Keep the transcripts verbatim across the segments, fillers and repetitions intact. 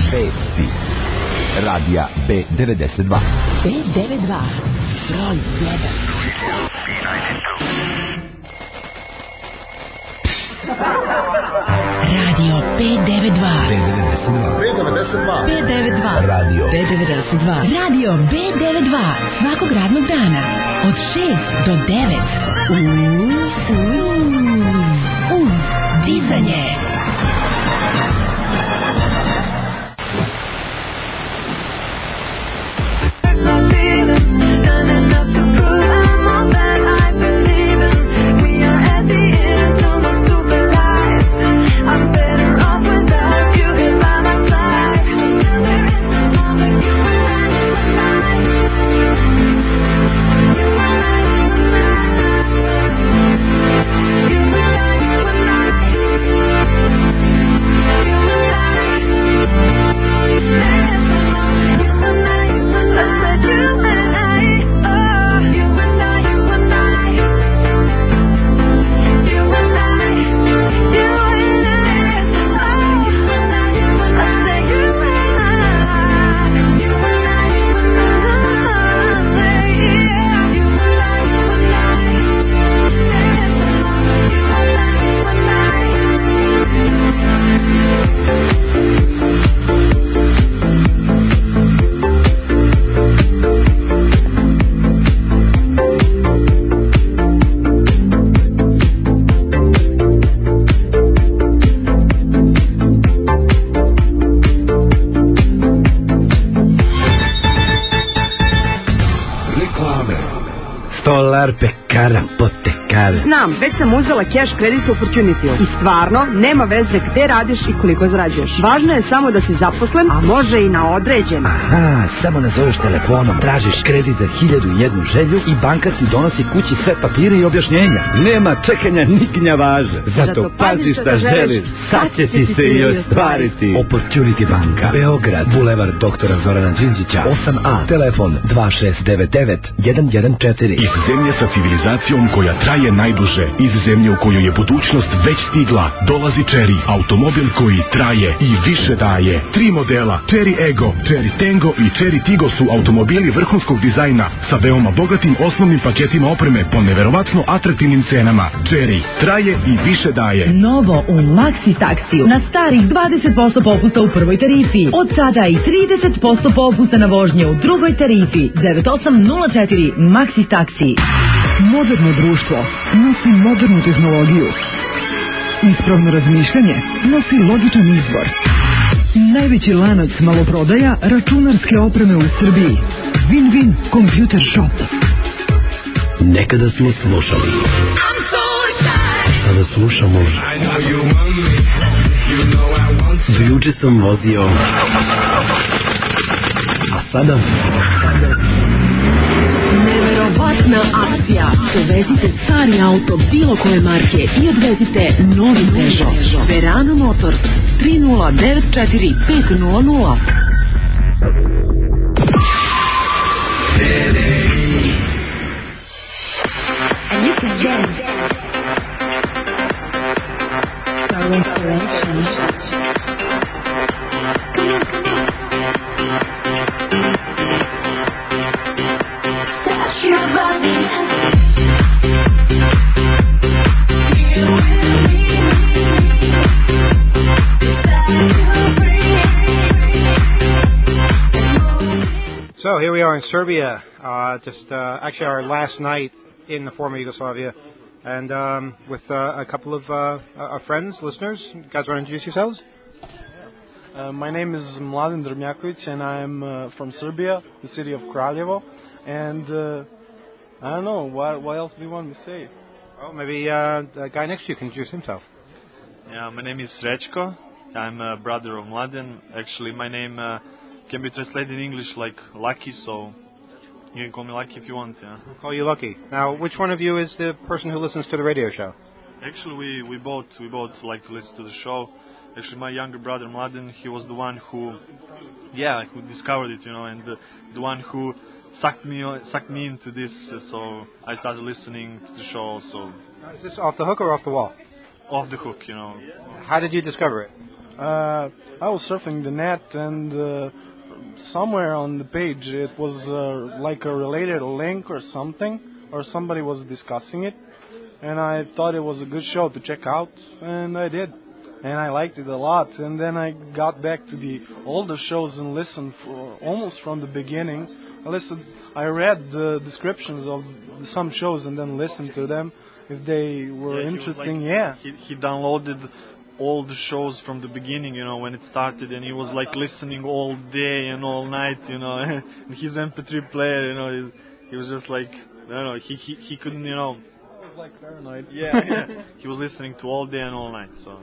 Vesti Radija B devedeset dva. B devedeset dva, broj jedan. Radio B devedeset dva. B devedeset dva. B devedeset dva. Radio B devedeset dva. Radio B devedeset dva. Svakog radnog dana od šest do devet. Uuu, uuu, dizanje. Pekara, potekara. Znam, već sam uzela cash kredit u Opportunity i stvarno nema veze gde radiš i koliko zarađuješ. Važno je samo da si zaposlen, a može i na određen. Aha, samo nazoveš telefonom, tražiš kredit za hiljadu i jednu želju i banka ti donosi kući sve papire i objašnjenja. Nema čekanja ni gnjavaža. Zato, Zato pazi šta želiš, sad će ti se i ostvariti. Opportunity banka, Beograd, Bulevar doktora Zorana Đinđića, osam A, telefon dva šest devet devet jedan jedan četiri. Iz zemlje sa civilizacijom koja traje najduže, iz zemlje u kojoj je budućnost već stigla, dolazi Chery, automobil koji traje i više daje. Tri modela, Chery Ego, Chery Tango i Chery Tigo su automobili vrhunskog dizajna sa veoma bogatim osnovnim paketima opreme po neverovatno atraktivnim cenama. Chery traje i više daje. Novo u Maxi Taxiju na starih dvadeset posto popusta u prvoj tarifi. Od sada i trideset posto popusta na vožnje u drugoj tarifi. devet osam nula četiri Maxi Taxi. Moderno društvo nosi modernu tehnologiju. Ispravno razmišljanje nosi logičan izbor. Najveći lanac maloprodaja računarske opreme u Srbiji. Win-Win Computer Shop. Nekada smo slušali. Sada slušamo. Do juče sam vozio. A sada... Neverovatna akcija. Dovezite stari auto bilo koje marke i odvezite novi Peugeot. Verano Motors tri nula devet četiri pet nula nula. And you can dance. So inspirational. So here we are in Serbia, uh, just uh, actually our last night in the former Yugoslavia, and um, with uh, a couple of uh, our friends, listeners. You guys want to introduce yourselves? Uh, my name is Mladen Drmjakovic, and I'm uh, from Serbia, the city of Kraljevo. And uh, I don't know, what, what else do you want me to say? Well, maybe uh, the guy next to you can introduce himself. Yeah, my name is Srećko. I'm a brother of Mladen. Actually, my name uh, can be translated in English like Lucky, so you can call me Lucky if you want. Yeah. We'll call you Lucky. Now, which one of you is the person who listens to the radio show? Actually, we, we both we both like to listen to the show. Actually, my younger brother Mladen, he was the one who, yeah, who discovered it, you know, and the, the one who sucked me sucked me into this. Uh, so I started listening to the show also. Is this off the hook or off the wall? Off the hook, you know. How did you discover it? Uh, I was surfing the net, and uh, somewhere on the page it was uh, like a related link or something, or somebody was discussing it, and I thought it was a good show to check out, and I did, and I liked it a lot. And then I got back to the older shows and listened for almost from the beginning. I listened, I read the descriptions of some shows and then listened to them if they were Yeah, he was interesting. like- yeah. He, he downloaded all the shows from the beginning, you know, when it started, and he was like listening all day and all night, you know. And his M P three player, you know, he, he was just like, I don't know, he he, he couldn't, you know. I was like paranoid. Yeah, yeah. He was listening to all day and all night. So.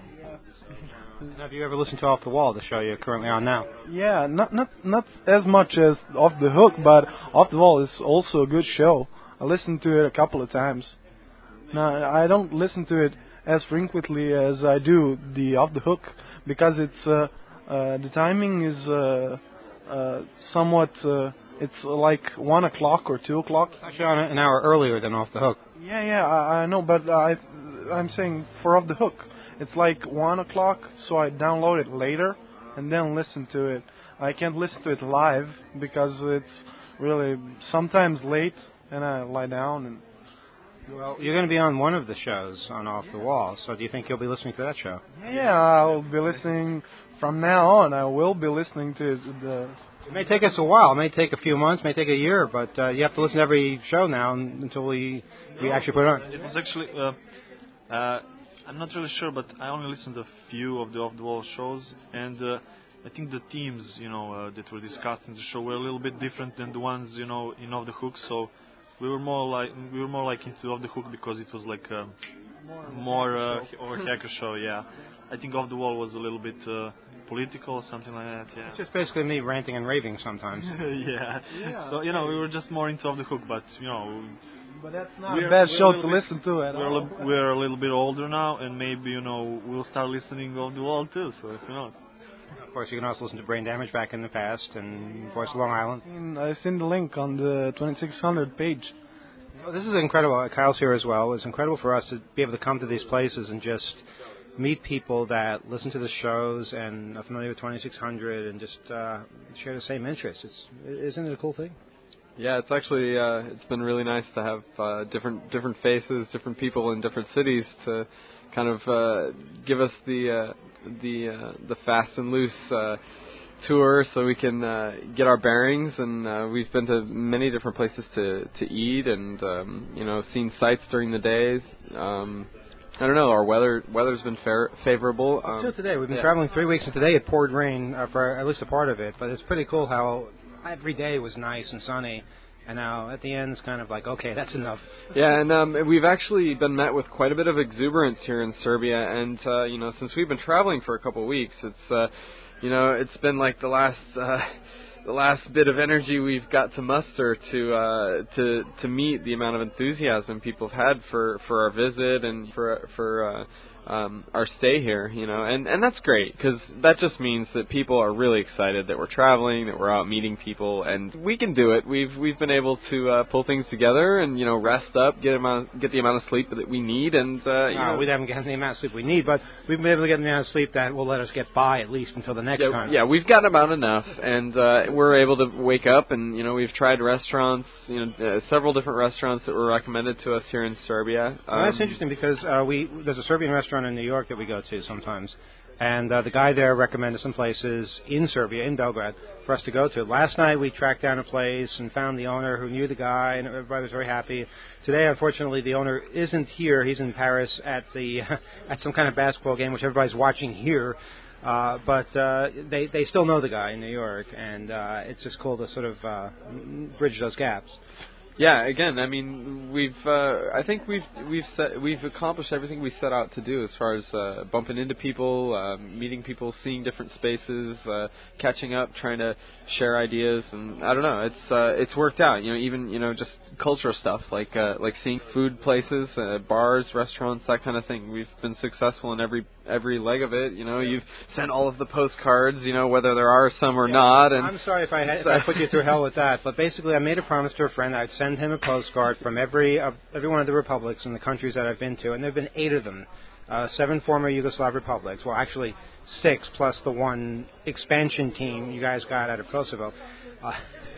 Have you ever listened to Off the Wall, the show you're currently on now? Yeah, not not not as much as Off the Hook, but Off the Wall is also a good show. I listened to it a couple of times. Now, I don't listen to it as frequently as I do the Off the Hook, because it's uh, uh, the timing is uh, uh, somewhat uh, it's like one o'clock or two o'clock. It's actually on an hour earlier than Off the Hook. Yeah, yeah, I, I know, but I I'm saying for Off the Hook, it's like one o'clock, so I download it later and then listen to it. I can't listen to it live because it's really sometimes late, and I lie down and. Well, you're going to be on one of the shows on Off the Wall, so do you think you'll be listening to that show? Yeah, I'll be listening from now on. I will be listening to the. It may take us a while. It may take a few months, may take a year, but uh, you have to listen to every show now until we we actually put it on. It was actually, uh, uh, I'm not really sure, but I only listened to a few of the Off the Wall shows, and uh, I think the themes, you know, uh, that were discussed in the show were a little bit different than the ones, you know, in Off the Hook. So we were more like we were more like into Off the Hook because it was like a more uh, or hacker show. Yeah, I think Off the Wall was a little bit uh, political or something like that. Yeah. It's just basically me ranting and raving sometimes. yeah. Yeah. So you know, we were just more into Off the Hook, but you know. But that's not We're- a bad we're show a to little bit- listen to at We're a, all. li- we're a little bit older now, and maybe you know we'll start listening Off the Wall too. So if you know. Of course, you can also listen to Brain Damage back in the past and Voice of Long Island. And I've seen the link on the twenty-six hundred page. Well, this is incredible. Kyle's here as well. It's incredible for us to be able to come to these places and just meet people that listen to the shows and are familiar with twenty-six hundred and just uh, share the same interests. It's, isn't it a cool thing? Yeah, it's actually uh, it's been really nice to have uh, different different faces, different people in different cities to kind of uh, give us the uh, the uh, the fast and loose uh, tour, so we can uh, get our bearings. And uh, we've been to many different places to to eat, and um, you know, seen sights during the days. Um, I don't know. Our weather weather's been fair, favorable. Um, Until today, we've been yeah. traveling three weeks, and today it poured rain uh, for at least a part of it. But it's pretty cool how every day was nice and sunny, and now at the end it's kind of like, okay, that's enough. Yeah, and um, we've actually been met with quite a bit of exuberance here in Serbia, and uh, you know, since we've been traveling for a couple of weeks, it's uh, you know, it's been like the last uh, the last bit of energy we've got to muster to uh, to to meet the amount of enthusiasm people have had for, for our visit and for for uh, um, our stay here, you know, and and that's great, because that just means that people are really excited that we're traveling, that we're out meeting people, and we can do it. We've we've been able to uh, pull things together and, you know, rest up, get amount get the amount of sleep that we need, and uh, you Uh, know, we haven't gotten the amount of sleep we need, but we've been able to get the amount of sleep that will let us get by at least until the next yeah, time. yeah, we've gotten about enough, and uh, we're able to wake up, and you know, we've tried restaurants, you know, uh, several different restaurants that were recommended to us here in Serbia. Well, that's Um, interesting because uh, we there's a Serbian restaurant in New York that we go to sometimes, and uh, the guy there recommended some places in Serbia, in Belgrade, for us to go to. Last night we tracked down a place and found the owner who knew the guy, and everybody was very happy. Today, unfortunately, the owner isn't here. He's in Paris at the at some kind of basketball game, which everybody's watching here. Uh, but uh, they they still know the guy in New York, and uh, it's just cool to sort of uh, bridge those gaps. Yeah, again, I mean, we've, uh, I think we've, we've set, we've accomplished everything we set out to do as far as, uh, bumping into people, uh, meeting people, seeing different spaces, uh, catching up, trying to share ideas, and I don't know, it's, uh, it's worked out, you know, even, you know, just cultural stuff, like, uh, like seeing food places, uh, bars, restaurants, that kind of thing. We've been successful in every, every leg of it, you know, you've sent all of the postcards, you know, whether there are some or Yeah. not, and... I'm sorry if I, had, if I put you through hell with that, but basically I made a promise to a friend I'd send him a postcard from every uh, every one of the republics and the countries that I've been to, and there have been eight of them. uh, seven former Yugoslav republics. Well, actually, six plus the one expansion team you guys got out of Kosovo. Uh,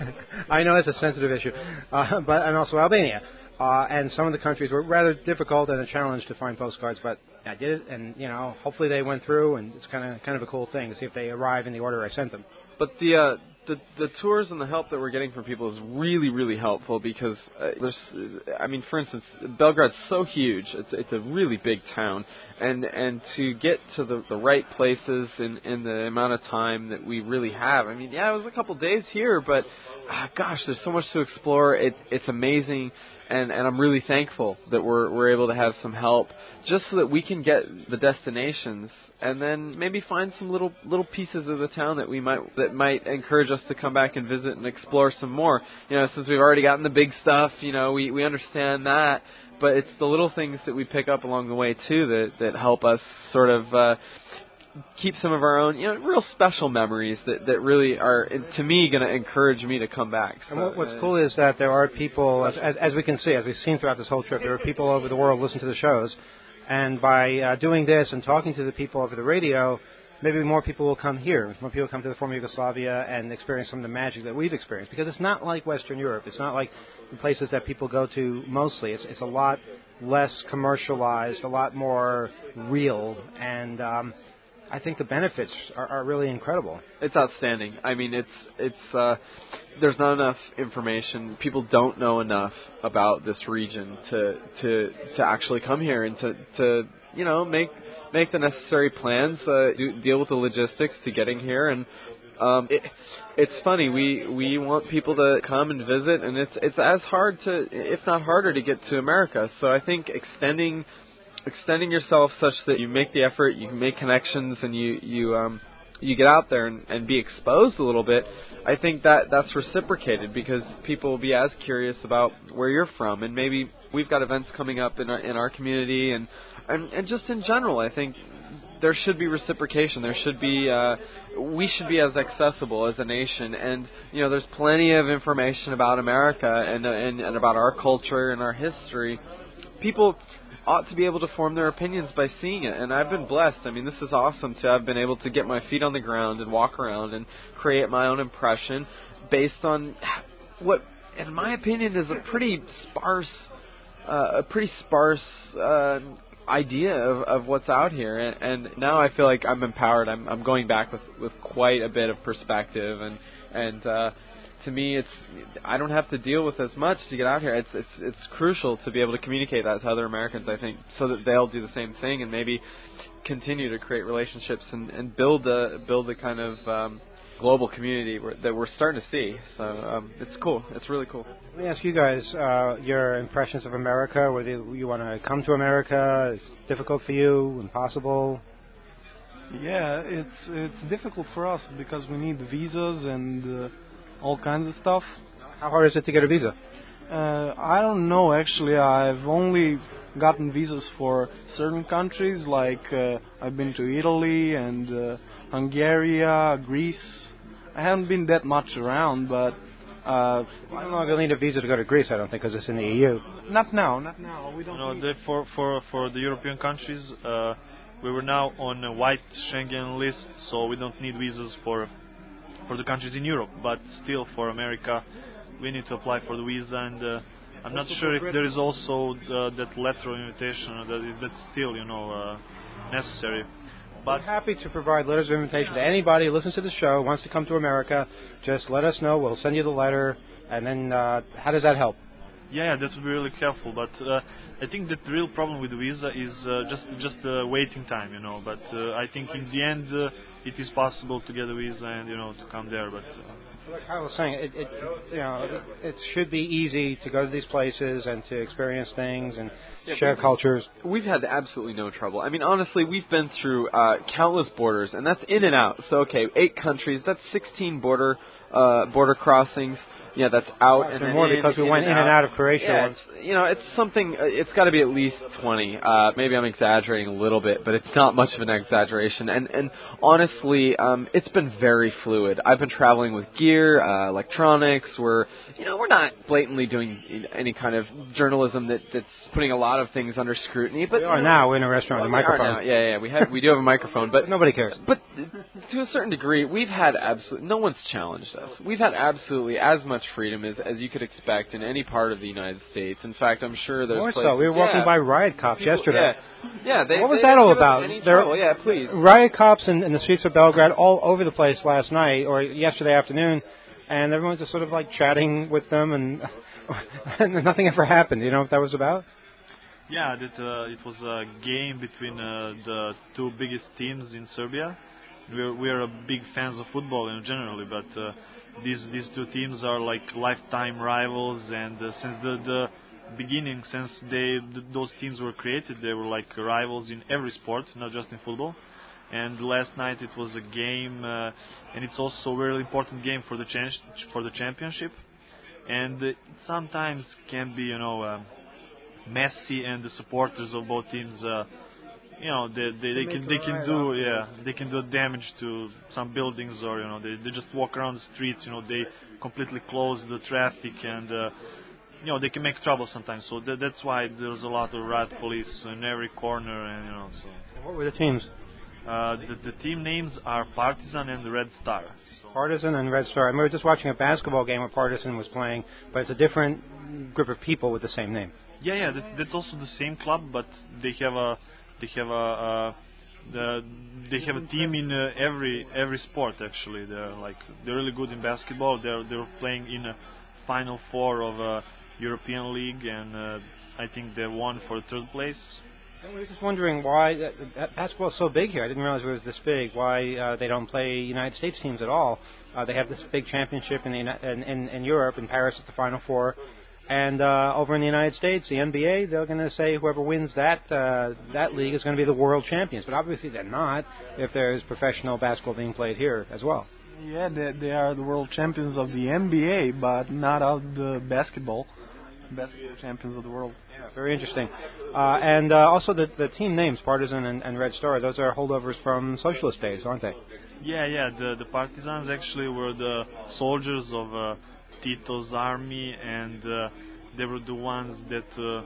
I know it's a sensitive issue, uh, but and also Albania. Uh, and some of the countries were rather difficult and a challenge to find postcards, but I did it, and you know, hopefully they went through, and it's kind of kind of a cool thing to see if they arrive in the order I sent them. But the uh, the the tours and the help that we're getting from people is really really helpful because uh, there's, I mean, for instance, Belgrade's so huge. It's it's a really big town, and and to get to the the right places in in the amount of time that we really have. I mean, yeah, it was a couple days here, but uh, gosh, there's so much to explore. It it's amazing. And, and I'm really thankful that we're we're able to have some help, just so that we can get the destinations, and then maybe find some little little pieces of the town that we might that might encourage us to come back and visit and explore some more. You know, since we've already gotten the big stuff, you know, we we understand that, but it's the little things that we pick up along the way too that that help us sort of uh, keep some of our own, you know, real special memories that, that really are, to me, going to encourage me to come back. So, and what, what's uh, cool is that there are people, as, as, as we can see, as we've seen throughout this whole trip, there are people over the world listening to the shows. And by uh, doing this and talking to the people over the radio, maybe more people will come here. More people come to the former Yugoslavia and experience some of the magic that we've experienced. Because it's not like Western Europe. It's not like the places that people go to mostly. It's, it's a lot less commercialized, a lot more real, and um, I think the benefits are, are really incredible. It's outstanding. I mean, it's it's uh, there's not enough information. People don't know enough about this region to to to actually come here and to, to you know make make the necessary plans, uh, do, deal with the logistics to getting here. And um, it, it's funny. We we want people to come and visit, and it's it's as hard to, if not harder, to get to America. So I think extending. Extending yourself such that you make the effort, you make connections, and you you um you get out there and, and be exposed a little bit. I think that that's reciprocated because people will be as curious about where you're from, and maybe we've got events coming up in our in our community, and and, and just in general, I think there should be reciprocation. There should be uh, we should be as accessible as a nation, and you know, there's plenty of information about America and and, and about our culture and our history. People ought to be able to form their opinions by seeing it, and I've been blessed. I mean, this is awesome to have been able to get my feet on the ground and walk around and create my own impression based on what, in my opinion, is a pretty sparse, uh, a pretty sparse uh, idea of, of what's out here. And, and now I feel like I'm empowered. I'm, I'm going back with, with quite a bit of perspective, and and. Uh, To me, it's I don't have to deal with as much to get out here. It's it's it's crucial to be able to communicate that to other Americans, I think, so that they'll do the same thing and maybe continue to create relationships and, and build a build a kind of um, global community where, that we're starting to see. So um, it's cool. It's really cool. Let me ask you guys uh, your impressions of America. Whether you want to come to America, it's difficult for you, impossible. Yeah, it's it's difficult for us because we need visas and. Uh, all kinds of stuff. How hard is it to get a visa? Uh, I don't know, actually. I've only gotten visas for certain countries, like uh, I've been to Italy and uh, Hungary, Greece. I haven't been that much around, but... Uh, I don't know if you'll need a visa to go to Greece, I don't think, because it's in the E U. Not now, not now. We don't no, need... they, for, for, for the European countries, uh, we were now on a white Schengen list, so we don't need visas for... for the countries in Europe, but still for America we need to apply for the visa, and uh, I'm not sure if there is also uh, that letter of invitation that is, that's still, you know, uh, necessary. But we're happy to provide letters of invitation to anybody who listens to the show, wants to come to America. Just let us know, we'll send you the letter, and then uh, how does that help? Yeah, that would be really helpful, but uh, I think that the real problem with the visa is uh, just just the waiting time, you know. But uh, I think in the end uh, it is possible to get a visa and, you know, to come there. But uh, like I was saying, it, it you know it, it should be easy to go to these places and to experience things and yeah, share cultures. We've had absolutely no trouble. I mean, honestly, we've been through uh, countless borders, and that's in and out. So okay, eight countries, that's sixteen border uh, border crossings. Yeah, that's out and, and and then more in, because we in went and in and out out of Croatia Yeah, once. it's, you know, it's something. uh, It's got to be at least twenty. Uh, maybe I'm exaggerating a little bit, but it's not much of an exaggeration. And and honestly, um, it's been very fluid. I've been traveling with gear, uh, electronics. We're you know we're not blatantly doing any kind of journalism that that's putting a lot of things under scrutiny. But We are you know, now in a restaurant with a we are microphone. now. Yeah, yeah, we have we do have a microphone, but Nobody cares. But to a certain degree, we've had absolutely no one's challenged us. We've had absolutely as much freedom as as you could expect in any part of the United States. In fact, I'm sure there's More places. so. We were walking yeah, by riot cops people, yesterday. Yeah, yeah. They, what was they that didn't all give us about? Any There- trouble. Yeah, please. Riot cops in, in the streets of Belgrade all over the place last night or yesterday afternoon, and everyone's just sort of like chatting with them, and, and nothing ever happened. You know what that was about? Yeah, that uh, it was a game between uh, the two biggest teams in Serbia. We're we're a big fans of football in generally, but uh, these these two teams are like lifetime rivals, and uh, since the the beginning, since they th- those teams were created, they were like rivals in every sport, not just in football. And last night it was a game, uh, and it's also a very important game for the ch- for the championship. And uh, it sometimes can be, you know, uh, messy, and the supporters of both teams, uh, you know, they they, they can they can do yeah they can do damage to some buildings, or you know they they just walk around the streets. You know, they completely close the traffic, and uh, you know they can make trouble sometimes. So that, that's why there's a lot of riot police in every corner, and you know so. What were the teams? Uh, the, the team names are Partizan and Red Star. So. Partizan and Red Star. I remember just watching a basketball game where Partizan was playing, but it's a different group of people with the same name. Yeah, yeah, that, that's also the same club, but they have a they have a uh, the they have a team in uh, every every sport actually. They're like they're really good in basketball. They're they're playing in a Final Four of a European League, and uh, I think they won for third place. And we were just wondering why that, that basketball is so big here. I didn't realize it was this big. Why uh, they don't play United States teams at all? Uh, they have this big championship in, the, in, in, in Europe, in Paris at the Final Four, and uh, over in the United States, the N B A, they're going to say whoever wins that uh, that league is going to be the world champions. But obviously they're not if there's professional basketball being played here as well. Yeah, they, they are the world champions of the N B A, but not of the basketball. Basketball champions of the world. Yeah, very interesting. Uh, and uh, also the, the team names, Partizan and, and Red Star, those are holdovers from socialist days, aren't they? Yeah, yeah. The the Partisans actually were the soldiers of uh, Tito's army, and uh, they were the ones that uh,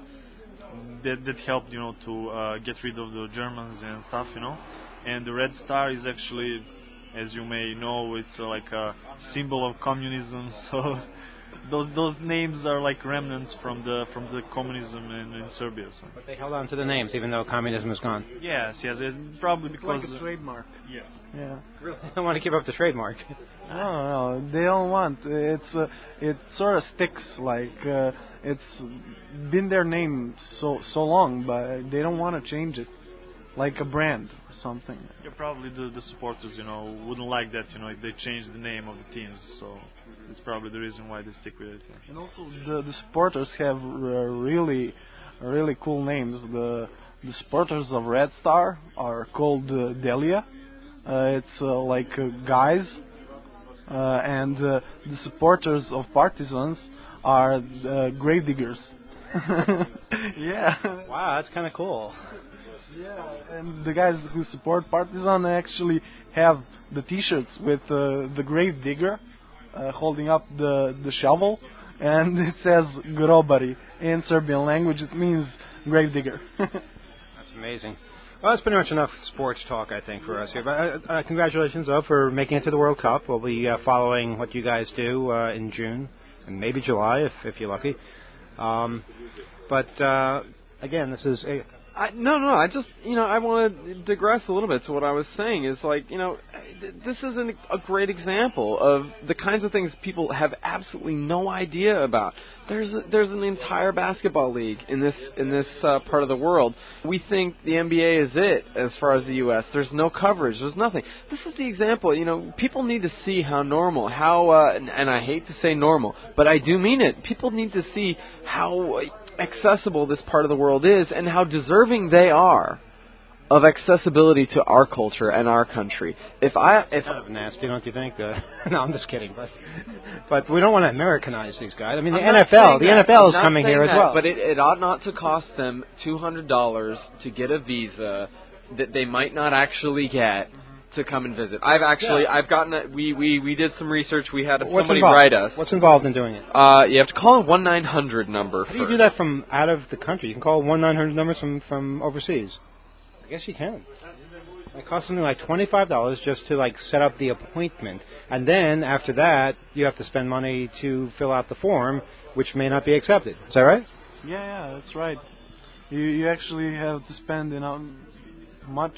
that that helped, you know, to uh, get rid of the Germans and stuff, you know. And the Red Star is actually, as you may know, it's uh, like a symbol of communism. So. Those those names are like remnants from the from the communism in, in Serbia. So. But they held on to the names even though communism is gone. Yes, yes, it, probably It's because like a trademark. Yeah. Yeah. Really, they don't want to give up the trademark. No, no, they don't want. It's uh, it sort of sticks. Like uh, it's been their name so so long, but they don't want to change it, like a brand or something. Yeah, probably the the supporters, you know, wouldn't like that, you know, if they change the name of the teams. So. It's probably the reason why they stick with it. Yeah. And also, the the supporters have uh, really, really cool names. The the supporters of Red Star are called uh, Delia. Uh, it's uh, like uh, guys, uh, and uh, the supporters of Partisans are uh, grave diggers. Yeah. Wow, that's kind of cool. Yeah, and the guys who support Partizan actually have the T-shirts with uh, the grave digger. Uh, holding up the the shovel, and it says "grobari" in Serbian language. It means grave digger. That's amazing. Well, that's pretty much enough sports talk, I think, for us here. But uh, uh, congratulations, though, for making it to the World Cup. We'll be uh, following what you guys do uh, in June and maybe July, if if you're lucky. Um, but uh, again, this is a. I, no, no, I just, you know, I want to digress a little bit to what I was saying is like, you know, this is an, a great example of the kinds of things people have absolutely no idea about. There's a, there's an entire basketball league in this in this uh, part of the world. We think the N B A is it as far as the U S. There's no coverage. There's nothing. This is the example. You know, people need to see how normal, how, uh, and, and I hate to say normal, but I do mean it. People need to see how accessible this part of the world is and how deserving they are of accessibility to our culture and our country. If I, if kind of nasty, don't you think? Uh, no, I'm just kidding, but but we don't want to Americanize these guys. I mean, the I'm N F L, the that. N F L is I'm coming here that, as well. But it, it ought not to cost them two hundred dollars to get a visa that they might not actually get to come and visit. I've actually, yeah. I've gotten, a, we, we, we did some research. We had What's somebody involved? write us. What's involved in doing it? Uh, you have to call a one nine hundred number. How do you do that from out of the country? You can call one nine hundred numbers from, from overseas. I guess you can. It costs something like twenty-five dollars just to like set up the appointment. And then after that, you have to spend money to fill out the form, which may not be accepted. Is that right? Yeah, yeah, that's right. You you actually have to spend, you know, much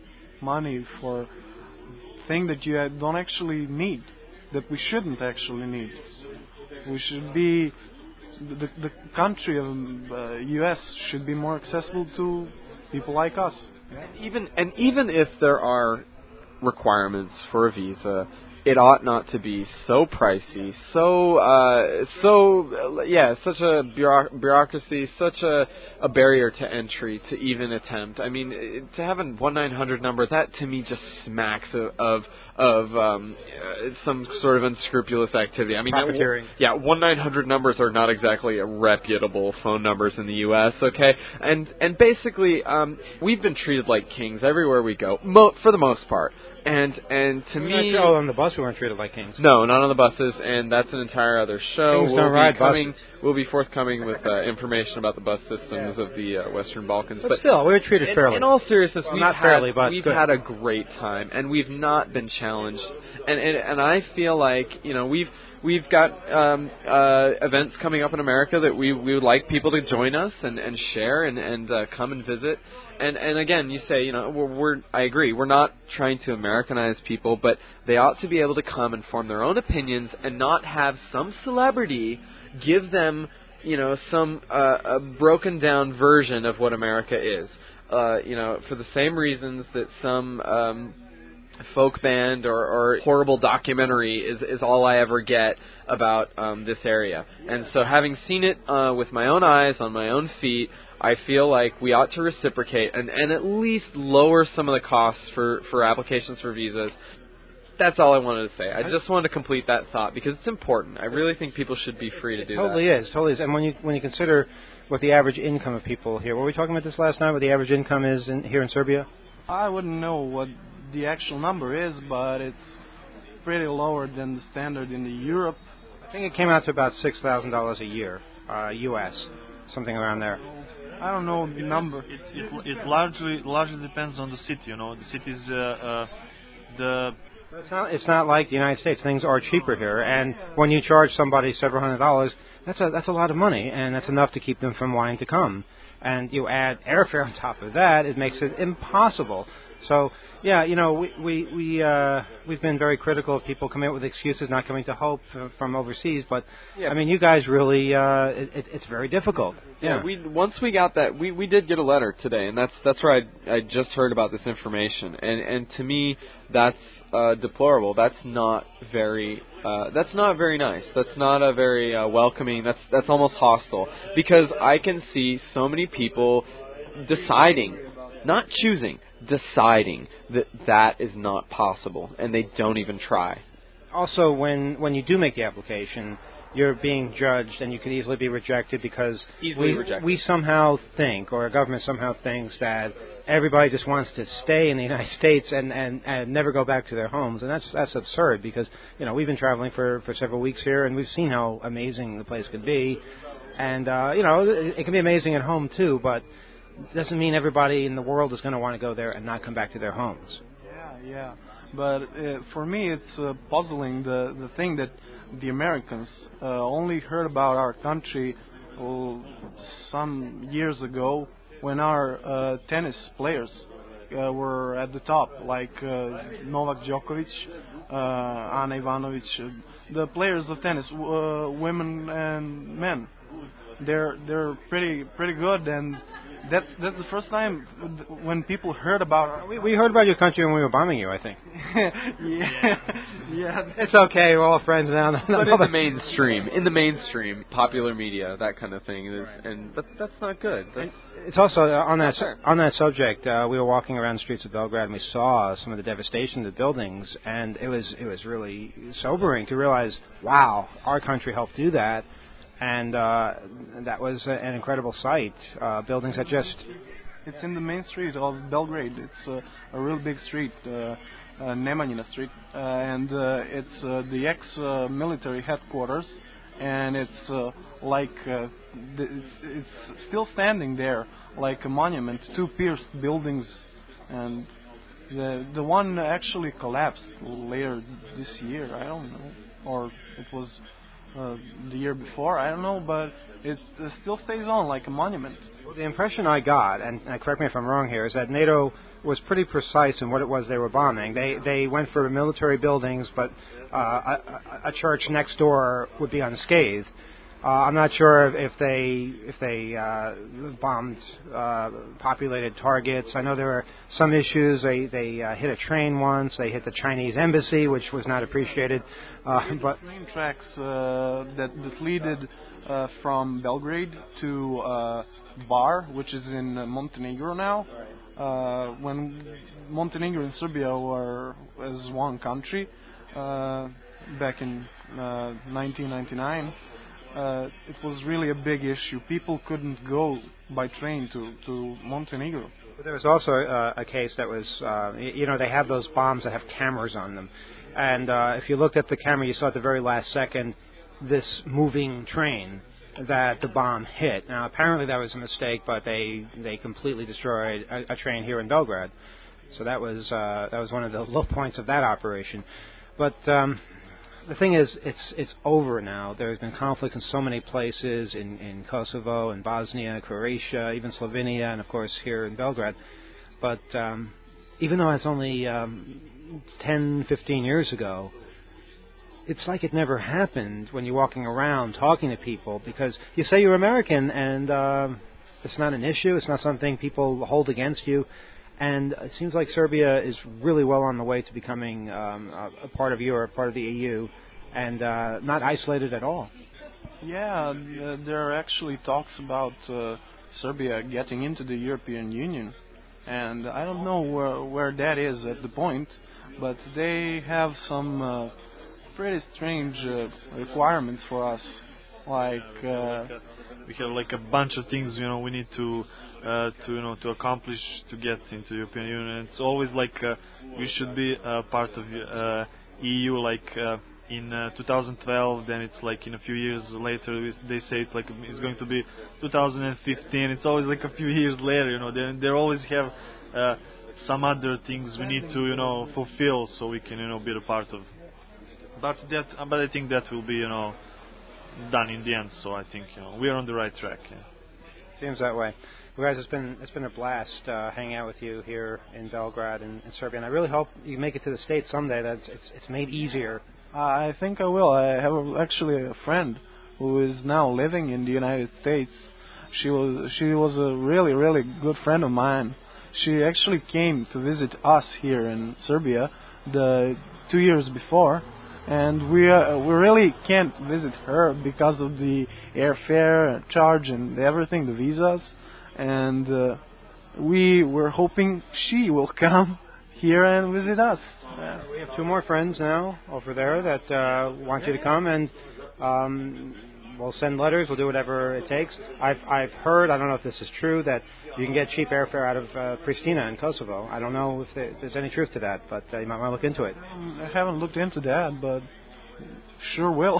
money for thing that you don't actually need, that we shouldn't actually need. We should be, the the country of uh, U S should be more accessible to people like us. Even and even if there are requirements for a visa, it ought not to be so pricey, so uh, so yeah, such a bureauc- bureaucracy, such a, a barrier to entry to even attempt. I mean, to have a one nine hundred number, that to me just smacks of of, of um, uh, some sort of unscrupulous activity. I mean, profiteering. Yeah, one nine hundred numbers are not exactly reputable phone numbers in the U S. Okay, and and basically, um, we've been treated like kings everywhere we go, mo- for the most part. And and to We're me, not, oh, on the bus we weren't treated like kings. No, not on the buses, and that's an entire other show. Kings we'll don't be ride coming. buses. We'll be forthcoming with uh, information about the bus systems yeah. of the uh, Western Balkans. But, but still, we were treated in, fairly. In all seriousness, well, we've not had fairly, but we've good. had a great time, and we've not been challenged. And and and I feel like you know we've. We've got um, uh, events coming up in America that we, we would like people to join us and, and share and, and uh, come and visit. And and again, you say, you know, we're, we're I agree, we're not trying to Americanize people, but they ought to be able to come and form their own opinions and not have some celebrity give them, you know, some uh, a broken down version of what America is. Uh, you know, for the same reasons that some um, folk band or, or horrible documentary is, is all I ever get about um, this area. And so having seen it uh, with my own eyes, on my own feet, I feel like we ought to reciprocate and, and at least lower some of the costs for, for applications for visas. That's all I wanted to say. I just wanted to complete that thought because it's important. I really think people should be free to do it totally that. is, totally is. And when you when you consider what the average income of people here, were we talking about this last night, what the average income is in, here in Serbia? I wouldn't know what the actual number is, but it's pretty lower than the standard in the Europe. I think it came out to about six thousand dollars a year, uh, U S, something around there. I don't know the number. It, it, it largely largely depends on the city. You know, the cities, uh, uh, the. It's not. It's not like the United States. Things are cheaper here, and when you charge somebody several hundred dollars, that's a that's a lot of money, and that's enough to keep them from wanting to come. And you add airfare on top of that, it makes it impossible. So, yeah, you know, we we we uh, we've been very critical of people coming up with excuses not coming to Hope from overseas, but yeah. I mean, you guys really, uh, it, it's very difficult. Yeah, yeah, we once we got that, we, we did get a letter today, and that's that's where I I just heard about this information, and and to me that's uh, deplorable. That's not very uh, that's not very nice. That's not a very uh, welcoming. That's that's almost hostile because I can see so many people deciding, not choosing. deciding that that is not possible, and they don't even try. Also, when, when you do make the application, you're being judged, and you could easily be rejected because easily we, rejected. we somehow think, or our government somehow thinks that everybody just wants to stay in the United States and, and, and never go back to their homes, and that's that's absurd because, you know, we've been traveling for, for several weeks here, and we've seen how amazing the place could be, and, uh, you know, it, it can be amazing at home, too, but doesn't mean everybody in the world is going to want to go there and not come back to their homes. Yeah, yeah. But uh, for me, it's uh, puzzling the the thing that the Americans uh, only heard about our country uh, some years ago when our uh, tennis players uh, were at the top, like uh, Novak Djokovic, uh, Ana Ivanovic, uh, the players of tennis, uh, women and men. They're they're pretty pretty good, and that's that's the first time when people heard about. We, we heard about your country when we were bombing you, I think. yeah, yeah. It's okay. We're all friends now. But in the mainstream, in the mainstream, popular media, that kind of thing is, and but that's not good. That's, it's also uh, on that su- on that subject. Uh, we were walking around the streets of Belgrade, and we saw some of the devastation of the buildings, and it was it was really sobering to realize, wow, our country helped do that. And uh, that was a, an incredible sight. Uh, buildings that just... It's in the main street of Belgrade. It's uh, a real big street, uh, uh, Nemanjina Street. Uh, and uh, it's uh, the ex-military uh, headquarters. And it's uh, like... Uh, the, it's, it's still standing there, like a monument. Two pierced buildings. And the, the one actually collapsed later this year. I don't know. Or it was... Uh, the year before, I don't know, but it uh, still stays on like a monument. Well, the impression I got, and uh, correct me if I'm wrong here, is that NATO was pretty precise in what it was they were bombing. They they went for military buildings, but uh, a, a church next door would be unscathed. Uh, I'm not sure if, if they if they uh, bombed uh, populated targets. I know there were some issues. They they uh, hit a train once. They hit the Chinese embassy, which was not appreciated. Uh, but train tracks uh, that that leaded uh, from Belgrade to uh, Bar, which is in uh, Montenegro now. Uh, when Montenegro and Serbia were as one country uh, back in uh, nineteen ninety-nine. Uh, it was really a big issue. People couldn't go by train to, to Montenegro. But there was also uh, a case that was, uh, you know, they have those bombs that have cameras on them. And uh, if you looked at the camera, you saw at the very last second this moving train that the bomb hit. Now, apparently that was a mistake, but they, they completely destroyed a, a train here in Belgrade. So that was uh, that was one of the low points of that operation. But... Um, The thing is, it's it's over now. There's been conflicts in so many places, in, in Kosovo, in Bosnia, Croatia, even Slovenia, and of course here in Belgrade. But um, even though it's only um, ten, fifteen years ago, it's like it never happened when you're walking around talking to people, because you say you're American and uh, it's not an issue, it's not something people hold against you. And it seems like Serbia is really well on the way to becoming um, a, a part of Europe, part of the E U, and uh, not isolated at all. Yeah, uh, there are actually talks about uh, Serbia getting into the European Union. And I don't know where, where that is at the point, but they have some uh, pretty strange uh, requirements for us. Like... Uh, we have like a bunch of things, you know, we need to... Uh, to you know to accomplish to get into the European Union. It's always like uh, we should be uh, part of uh, E U like uh, in uh, two thousand twelve. Then it's like in a few years later they say it's like it's going to be two thousand fifteen. It's always like a few years later. You know they they always have uh, some other things we need to you know fulfill so we can you know be a part of. But that but I think that will be you know done in the end. So I think you know we are on the right track. Yeah. Seems that way. Well, guys, it's been it's been a blast uh, hanging out with you here in Belgrade and in Serbia, and I really hope you make it to the States someday. That's it's it's made easier. Uh, I think I will. I have a, actually a friend who is now living in the United States. She was she was a really really good friend of mine. She actually came to visit us here in Serbia the two years before, and we uh, we really can't visit her because of the airfare charge and everything, the visas. And uh, we were hoping she will come here and visit us. Uh, we have two more friends now over there that uh, want yeah, you to yeah. come, and um, we'll send letters. We'll do whatever it takes. I've I've heard, I don't know if this is true, that you can get cheap airfare out of uh, Pristina in Kosovo. I don't know if, there, if there's any truth to that, but uh, you might want to look into it. Um, I haven't looked into that, but sure will.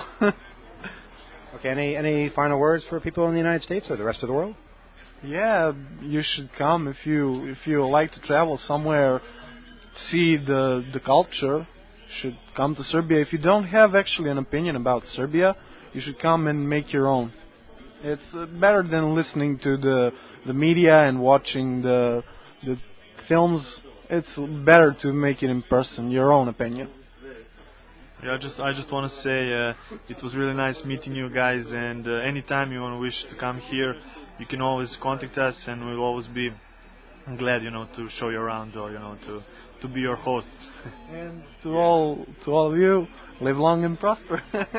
Okay. Any any final words for people in the United States or the rest of the world? Yeah, you should come if you if you like to travel somewhere, see the the culture. You should come to Serbia. If you don't have actually an opinion about Serbia, you should come and make your own. It's uh, better than listening to the the media and watching the the films. It's better to make it in person, your own opinion. Yeah, I just I just want to say uh, it was really nice meeting you guys, and uh, anytime you want to wish to come here, you can always contact us, and we'll always be glad, you know, to show you around, or you know, to to be your host. And to all to all of you, live long and prosper.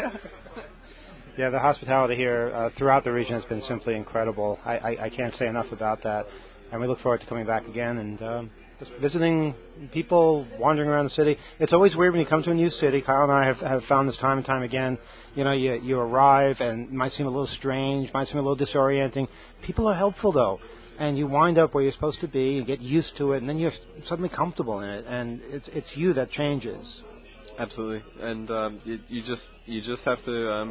Yeah, the hospitality here uh, throughout the region has been simply incredible. I, I, I can't say enough about that, and we look forward to coming back again and um, just visiting people, wandering around the city. It's always weird when you come to a new city. Kyle and I have, have found this time and time again. You know, you you arrive and it might seem a little strange, might seem a little disorienting. People are helpful though, and you wind up where you're supposed to be. You get used to it, and then you're suddenly comfortable in it, and it's it's you that changes. Absolutely, and um, you, you just you just have to. Um,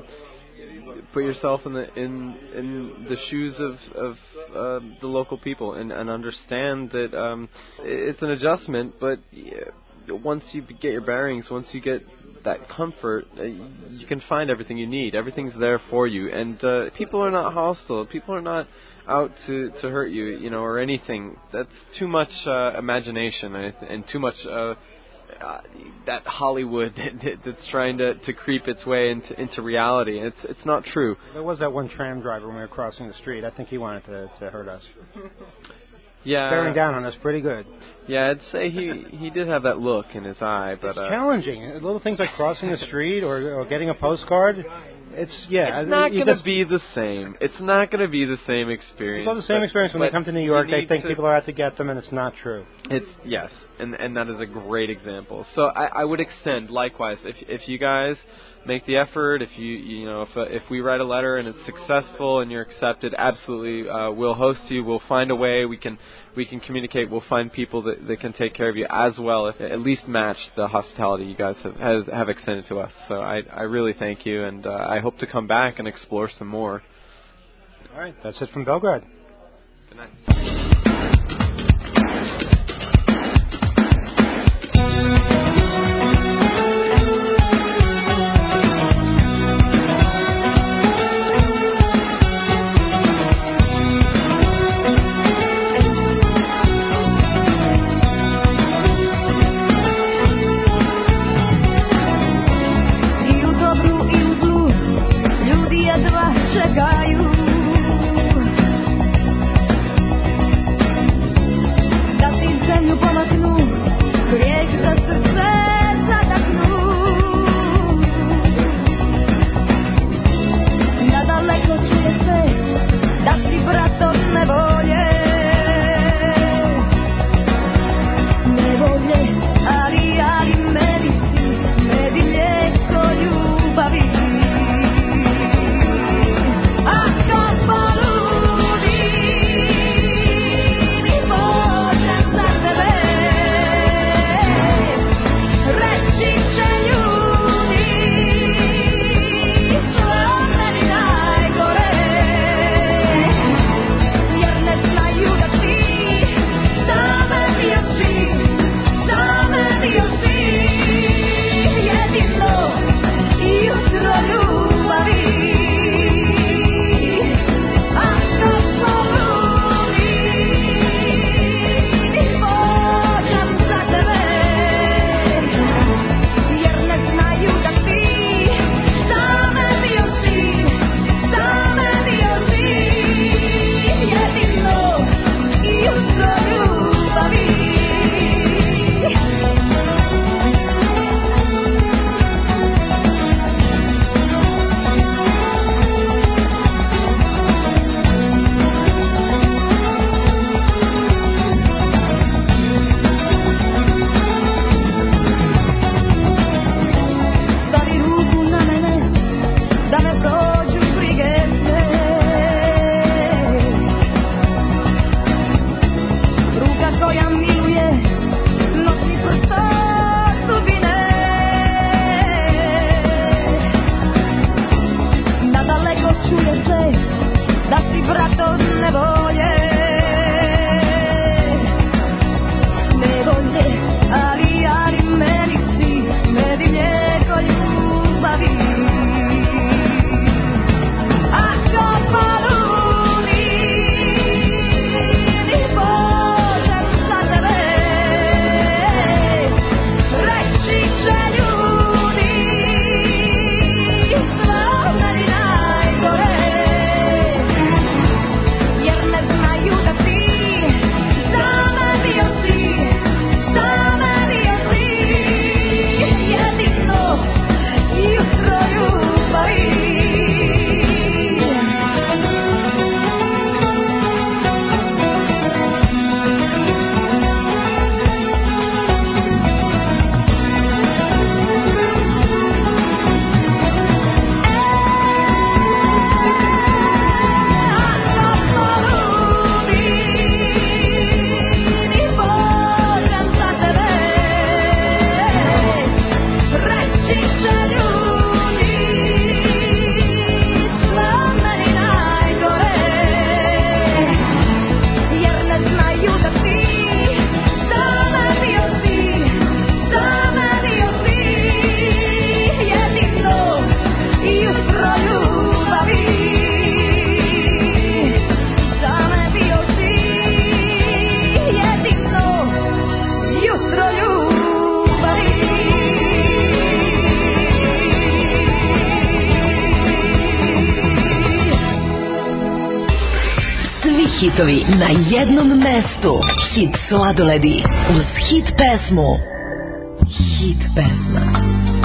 Put yourself in the in in the shoes of of uh, the local people, and, and understand that um, it's an adjustment. But once you get your bearings, once you get that comfort, uh, you can find everything you need. Everything's there for you, and uh, people are not hostile. People are not out to, to hurt you, you know, or anything. That's too much uh, imagination and, and too much. Uh, Uh, that Hollywood that, that's trying to, to creep its way into into reality. It's it's not true. There was that one tram driver when we were crossing the street. I think he wanted to, to hurt us. Yeah, bearing down on us pretty good. Yeah, I'd say he, he did have that look in his eye, but it's uh, challenging. Little things like crossing the street or, or getting a postcard. It's yeah. It's not going to be the same. It's not going to be the same experience. It's not the same but, experience when they come to New York. They think to, people are out to get them, and it's not true. It's yes, and and that is a great example. So I, I would extend likewise. If if you guys make the effort, if you you know if uh, if we write a letter and it's successful and you're accepted, absolutely uh, we'll host you. We'll find a way. We can we can communicate. We'll find people that, that can take care of you as well, if at least match the hospitality you guys have has, have extended to us. So I I really thank you, and uh, I hope to come back and explore some more. All right, that's it from Belgrade. Good night. Čekaju hitovi na jednom mestu. Hit sladoledi uz hit pesmu. Hit pesma.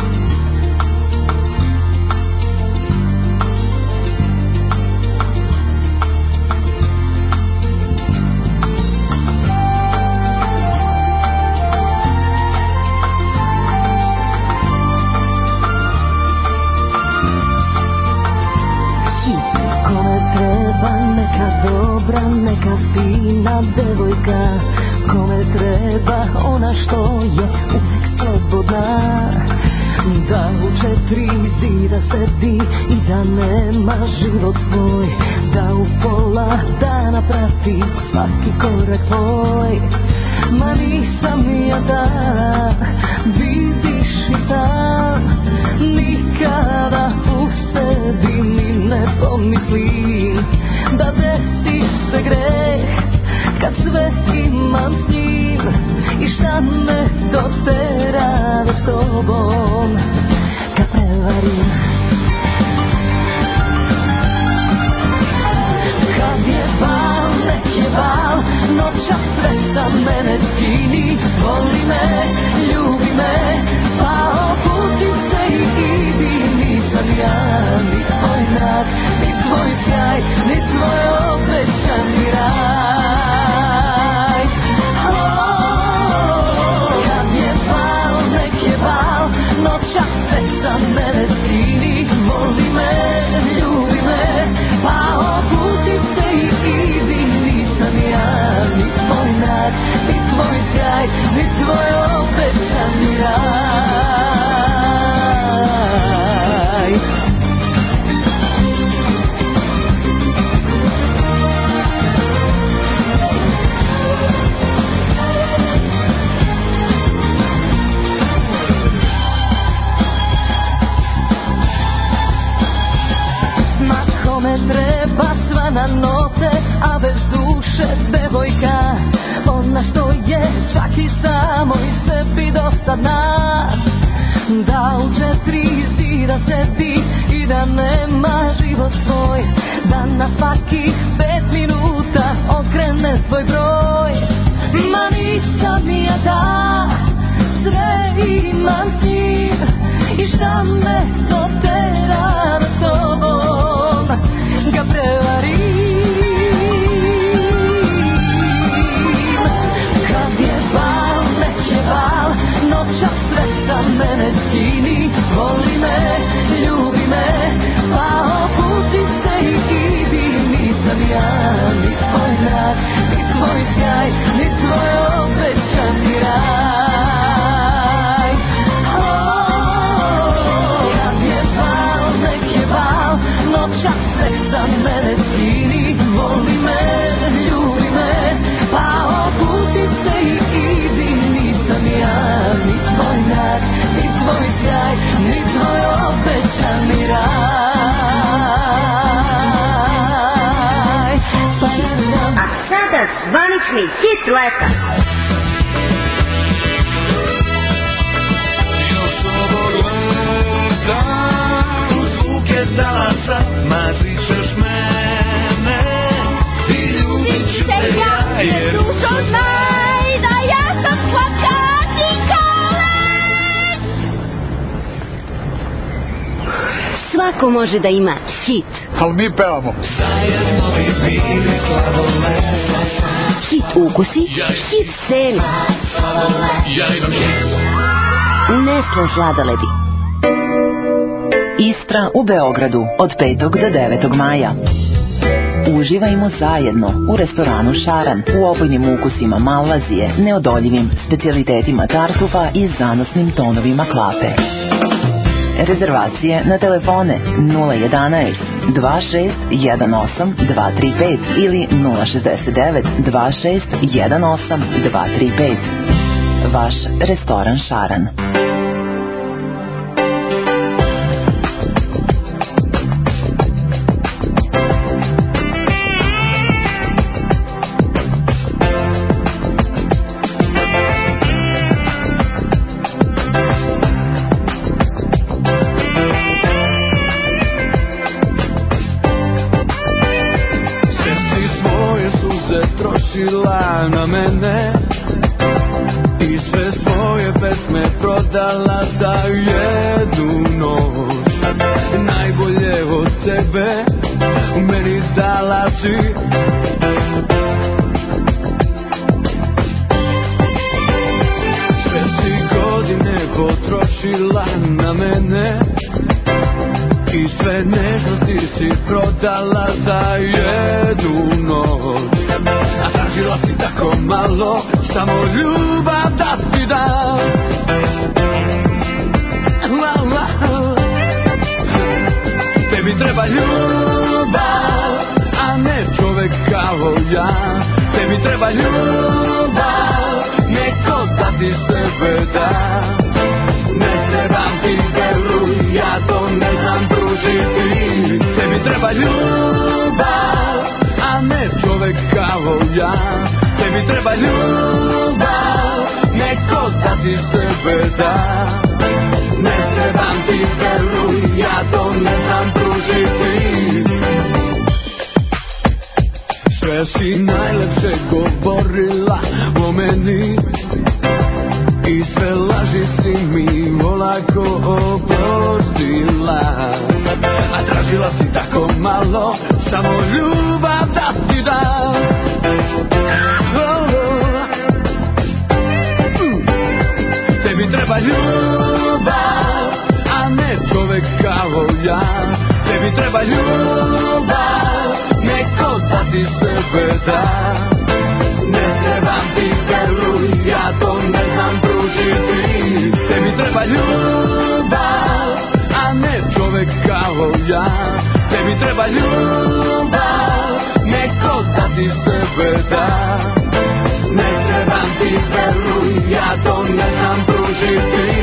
Neka fina devojka, kome treba ona što je uvek slobodna, da u četiri zida sedi i da nema život svoj, da u pola dana prati svaki korak tvoj. Ma nisam ja da vidiš i da nikada u sebi ni ne pomislim da desi se greh kad sve imam s njim i šta me dotera da s tobom kad prevarim. Kad je bal, nek je bal, noća sve za mene skini, voli me, ljubi me, pa opusti se i idi. Nisam ja ni tvoj znak, ni tvoj sjaj, ni tvoj obećani raj. Oh, kad je bal, nek je bal, noća sve za mene skini, voli me, ljubi me, pa opusti se i idi. Nisam ja ni tvoj znak, ni tvoj sjaj, ni tvoj obećani raj. Treba svana note, a bez duše devojka, ona što je čak i samoj sebi dosadna, da u četiri zida sedi i da nema život svoj, da na svakih pet minuta okrene svoj broj. Ma nisam ja da sve imam s njim i šta me dotera da s tobom ga prevarim. Kad je bal, nek je bal, noća sve za mene skini, voli me, ljubi me, pa opusti se i idi. Nisam ja ni tvoj znak, ni tvoj sjaj, ni tvoj obećani raj. Oh, kad je bal, nek je bal, noća sve za mene skini, voli me, ljubi me, pa opusti se i idi. Nisam ja ni tvoj znak, ni tvoj sjaj, ni tvoj obećani raj. A sada zvanični hit leta. Još ovog leta u zvuke talasa mazit ćeš mene i ljubit ću te ja, jer dušo znaj da ja sam slatka ti koleć. Svako može da ima hit. Ali mi pevamo. Zajedno izmiri sladoled. Hit ukusi, hit scene. Ja imam hit. Nestle sladoledi. Istra u Beogradu od petog do devetog maja. Uživajmo zajedno u restoranu Šaran u opojnim ukusima Malvazije, neodoljivim specijalitetima tartufa i zanosnim tonovima klape. Rezervacije na telefone nula jedanaest dva šest jedan osam dva tri pet ili nula šezdeset devet dva šest jedan osam dva tri pet. Vaš restoran Šaran. prodala za jednu noć. Najbolje od sebe meni dala si. Sve si godine potrošila na mene i sve nežnosti si prodala za jednu noć. A tražila si tako malo, samo ljubav da ti dam. La, la. Tebi treba ljubav, a ne čovek kao ja. Tebi treba ljubav, neko da ti sebe da. Ne trebam ti veruj, ja to ne znam pružiti. Tebi treba ljubav, a ne čovek kao ja. Tebi treba ljubav, neko da ti sebe da. Ne trebam ti veruj, ja to ne znam pružiti. Sve si najlepše govorila o meni i sve laži si mi olako oprostila. A tražila si tako malo, samo ljubav da ti dam. Oh, oh. Mm. Tebi treba ljubav, a ne čovek kao ja. Tebi treba ljubav, neko da ti sebe da. Ne trebam ti veruj, ja to ne znam pružiti. Tebi treba ljubav, a ne čovek kao ja. Tebi treba ljubav, neko da ti sebe da. Ne trebam ti veruj, ja to ne znam pružiti.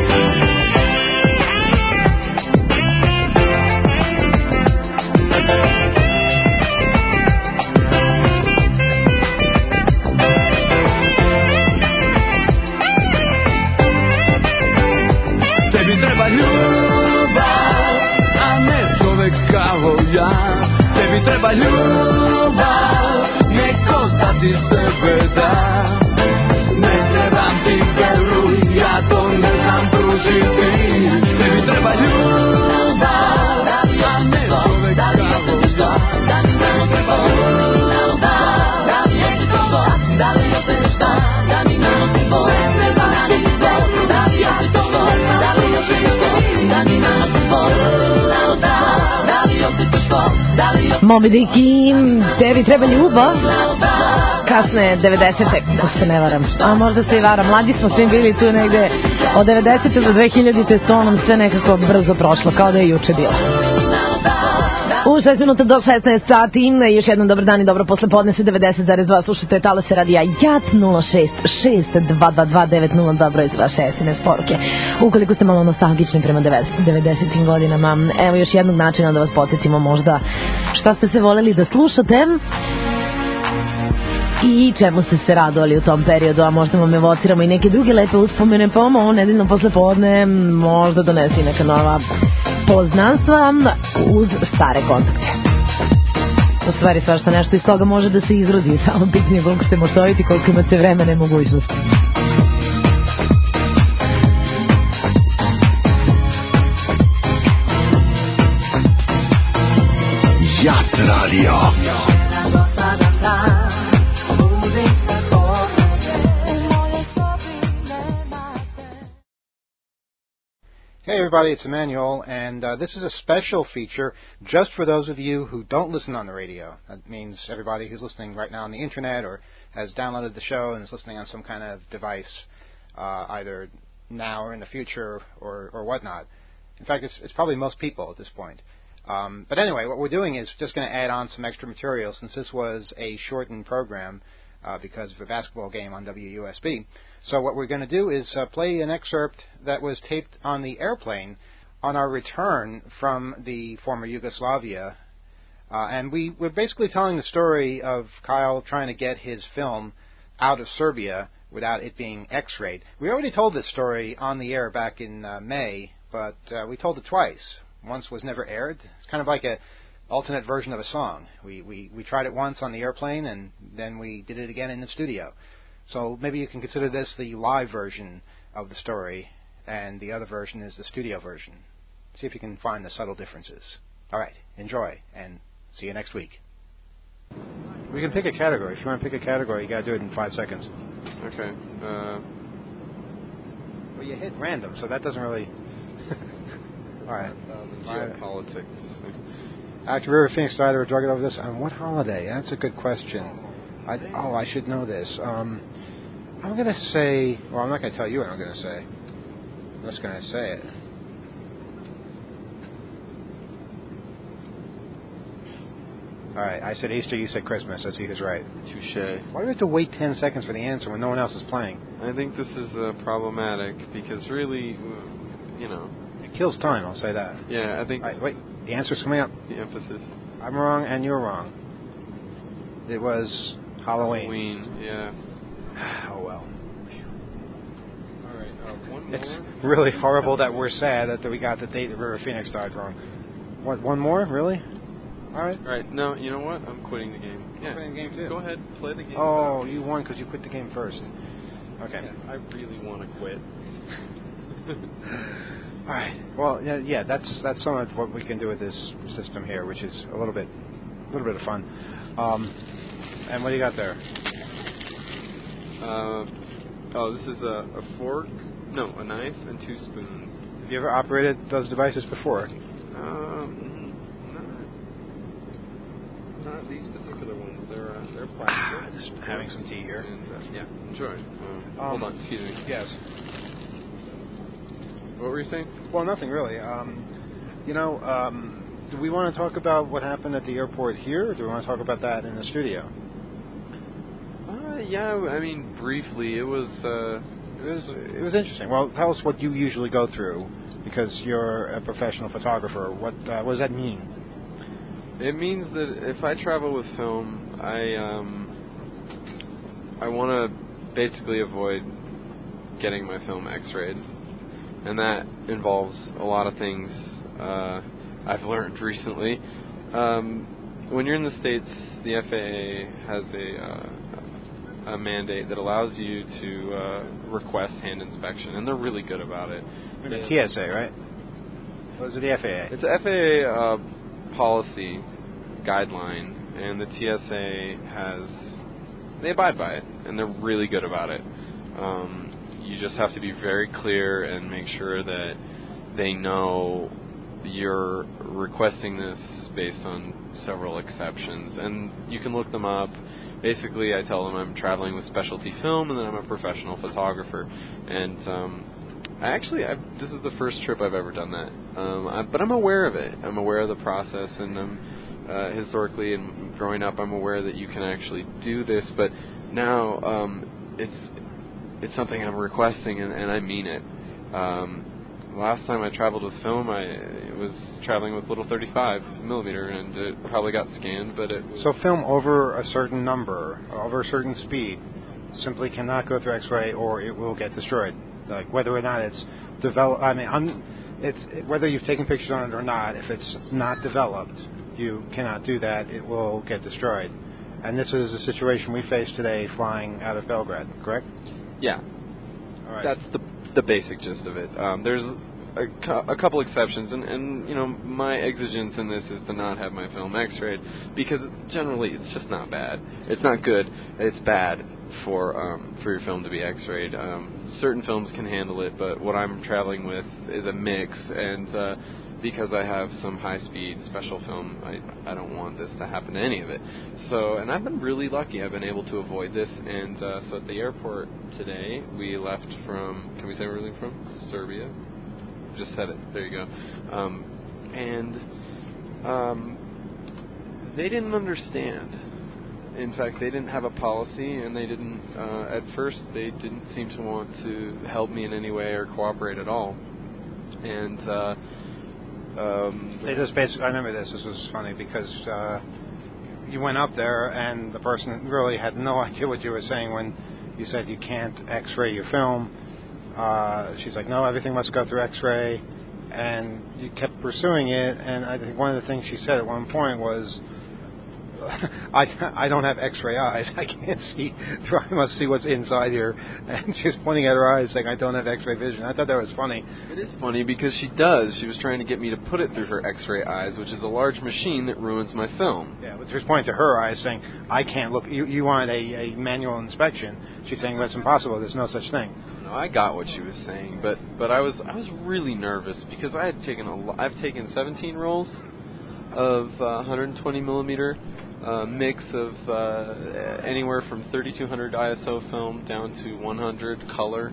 Tebi treba ljubav, a ne čovek kao ja. Tebi treba ljubav, neko da ti sebe da. Ne trebam ti veruj, ja to ne znam pružiti. Tebi treba ljubav, a ne čovek kao ja. Tebi treba ljubav, da li je ti to, da li je te šta, da mi nanosi bol, ne znam ti bol, da li je ti to, da li je te što, da mi nanosi bol, da li je ti to, da li je Moby Dick i Tebi treba ljubav. Kasne devedesete, ako se ne varam. A možda se i varam. Mlađi smo svi bili tu negde od devedesete do dve hiljadite s tonom sve nekako brzo prošlo, kao da je juče bilo. U šest minuta do šesnaest sati, još jednom dobar dan i dobro posle podne se devedeset zarez dva, slušate talase radija Jat nula šest šest dva dva dva devet nula dva broj za vaše es em es poruke. Ukoliko ste malo nostalgični prema devedesetim godinama, evo još jednog načina da vas podsjetimo možda šta ste se voleli da slušate i čemu ste se radovali u tom periodu, a možda vam evociramo i neke druge lepe uspomene, pa ovo nedeljno posle podne možda donesi neka nova poznanstva uz stare kontakte. U stvari svašta nešto iz toga može da se izrodi, samo pitanje koliko ste moštoviti, koliko imate vremena i mogućnosti. Jat radio. Hey everybody, it's Emmanuel, and uh, this is a special feature just for those of you who don't listen on the radio. That means everybody who's listening right now on the internet or has downloaded the show and is listening on some kind of device, uh, either now or in the future or, or whatnot. In fact, it's, it's probably most people at this point. Um, but anyway, what we're doing is just going to add on some extra material since this was a shortened program uh, because of a basketball game on W U S B. So what we're going to do is uh, play an excerpt that was taped on the airplane on our return from the former Yugoslavia. Uh, and we were basically telling the story of Kyle trying to get his film out of Serbia without it being X-rayed. We already told this story on the air back in uh, May, but uh, we told it twice. Once was never aired. It's kind of like a alternate version of a song. We, we, we tried it once on the airplane, and then we did it again in the studio. So maybe you can consider this the live version of the story, and the other version is the studio version. See if you can find the subtle differences. All right, enjoy, and see you next week. We can pick a category. If you want to pick a category, you got to do it in five seconds. Okay. Uh, well, you hit random, so that doesn't really... All right. Geopolitics. Actor River Phoenix died of a drug overdose on what holiday? That's a good question. I, oh, I should know this. Um, I'm going to say... Well, I'm not going to tell you what I'm going to say. I'm just going to say it. All right, I said Easter, you said Christmas. Let's see who's right. Touche. Why do we have to wait ten seconds for the answer when no one else is playing? I think this is uh, problematic because really, you know... It kills time, I'll say that. Yeah, I think... All right, wait, the answer's coming up. The emphasis. I'm wrong and you're wrong. It was Halloween. Halloween, yeah. Oh, well. All right, uh, one more? It's really horrible that we're sad that we got the date that River Phoenix died wrong. What, one more? Really? All right. All right. No, you know what? I'm quitting the game. Yeah. I'm quitting the game too. Go ahead, play the game. Oh, you won because you quit the game first. Okay. Yeah, I really want to quit. All right. Well, yeah, yeah. That's that's some of what we can do with this system here, which is a little bit, a little bit of fun. Um, and what do you got there? Uh, oh, this is a, a fork. No, a knife and two spoons. Have you ever operated those devices before? Um. Not these particular ones. They're uh, they're plastic. Just having some tea here. And, uh, yeah, enjoy. Um, um, hold on, excuse me. Yes. What were you saying? Well, nothing really. Um, you know, um, do we want to talk about what happened at the airport here, or do we want to talk about that in the studio? Uh, yeah, I mean, briefly. It was uh, it was it was interesting. Well, tell us what you usually go through, because you're a professional photographer. What uh, what does that mean? It means that if I travel with film, I um, I want to basically avoid getting my film X-rayed, and that involves a lot of things uh, I've learned recently. Um, when you're in the States, the F A A has a uh, a mandate that allows you to uh, request hand inspection, and they're really good about it. The T S A, right? Or is it the F A A? It's the F A A uh, policy guideline, and the T S A has, they abide by it, and they're really good about it. Um, you just have to be very clear and make sure that they know you're requesting this based on several exceptions, and you can look them up. Basically, I tell them I'm traveling with specialty film, and that I'm a professional photographer, and um, I actually, I've, this is the first trip I've ever done that, um, I, but I'm aware of it. I'm aware of the process, and I'm uh, historically and growing up, I'm aware that you can actually do this. But now um, it's it's something I'm requesting, and, and I mean it. Um, last time I traveled with film, I was traveling with little thirty-five millimeter, and it probably got scanned. But it was so film over a certain number, over a certain speed, simply cannot go through X-ray, or it will get destroyed. Like whether or not it's developed, I mean, un, it's whether you've taken pictures on it or not. If it's not developed, you cannot do that. It will get destroyed. And this is a situation we face today, flying out of Belgrade. Correct? Yeah. All right. That's the the basic gist of it. Um, there's a, cu- a couple exceptions, and, and you know my exigence in this is to not have my film X-rayed, because generally it's just not bad. It's not good. It's bad for um, for your film to be X-rayed. Um, certain films can handle it, but what I'm traveling with is a mix, and uh, because I have some high-speed special film, I I don't want this to happen to any of it. So, and I've been really lucky. I've been able to avoid this, and uh, so at the airport today, we left from, can we say where we're leaving from? Serbia. Just said it. There you go. Um, and um, they didn't understand. In fact, they didn't have a policy, and they didn't, uh, at first, they didn't seem to want to help me in any way or cooperate at all. And, uh, um... They just basically, I remember this, this was funny, because, uh, you went up there, and the person really had no idea what you were saying when you said you can't X-ray your film. Uh, she's like, no, everything must go through X-ray, and you kept pursuing it, and I think one of the things she said at one point was, I, I don't have X-ray eyes. I can't see. I must see what's inside here. And she's pointing at her eyes saying, I don't have X-ray vision. I thought that was funny. It is funny because she does. She was trying to get me to put it through her X-ray eyes, which is a large machine that ruins my film. Yeah, but she was pointing to her eyes saying, I can't look. You, you wanted a, a manual inspection. She's saying, that's impossible. There's no such thing. No, I got what she was saying, but but I was I was really nervous because I had taken a lo- I've taken seventeen rolls of uh, one hundred twenty millimeter uh, mix of uh, anywhere from thirty-two hundred I S O film down to one hundred color.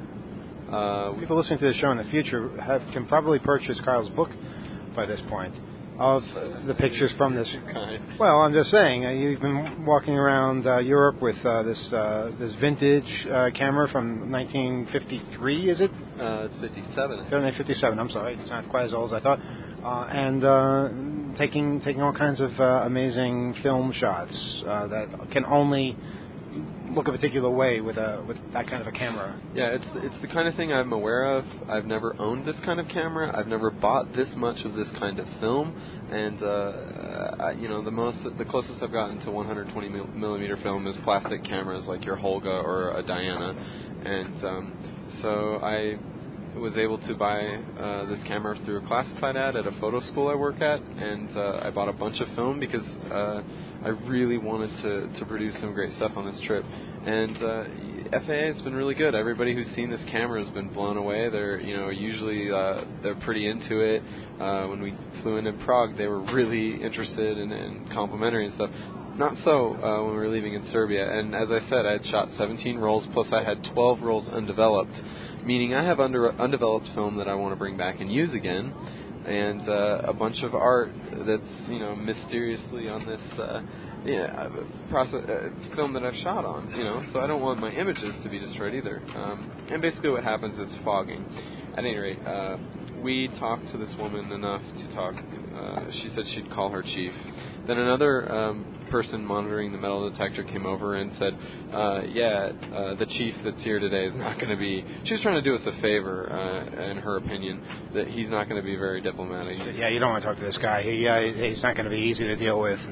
Uh, People listening to the show in the future have, can probably purchase Kyle's book by this point of the pictures from this. Well, I'm just saying, uh, you've been walking around uh, Europe with uh, this uh, this vintage uh, camera from nineteen fifty-three, is it? Uh, it's fifty-seven. nineteen fifty-seven, I'm sorry. It's not quite as old as I thought. Uh, and uh, taking taking all kinds of uh, amazing film shots uh, that can only look a particular way with a with that kind of a camera. Yeah, it's it's the kind of thing I'm aware of. I've never owned this kind of camera. I've never bought this much of this kind of film, and uh, I, you know, the most the closest I've gotten to one hundred twenty millimeter film is plastic cameras like your Holga or a Diana, and um, so I was able to buy uh, this camera through a classified ad at a photo school I work at, and uh, I bought a bunch of film because uh, I really wanted to, to produce some great stuff on this trip. And uh, F A A has been really good. Everybody who's seen this camera has been blown away. They're, you know, usually uh, they're pretty into it. Uh, when we flew in in Prague, they were really interested and, and complimentary and stuff. Not so uh, when we were leaving in Serbia. And as I said, I had shot seventeen rolls, plus I had twelve rolls undeveloped, meaning I have under, undeveloped film that I want to bring back and use again, and uh, a bunch of art that's, you know, mysteriously on this uh, yeah, process, uh, film that I've shot on, you know, so I don't want my images to be destroyed either. Um, and basically what happens is fogging. At any rate, uh, we talked to this woman enough to talk. Uh, she said she'd call her chief. Then another um, person monitoring the metal detector came over and said, uh, yeah, uh, the chief that's here today is not going to be... She was trying to do us a favor, uh, in her opinion, that he's not going to be very diplomatic. Said, yeah, you don't want to talk to this guy. He, uh, he's not going to be easy to deal with.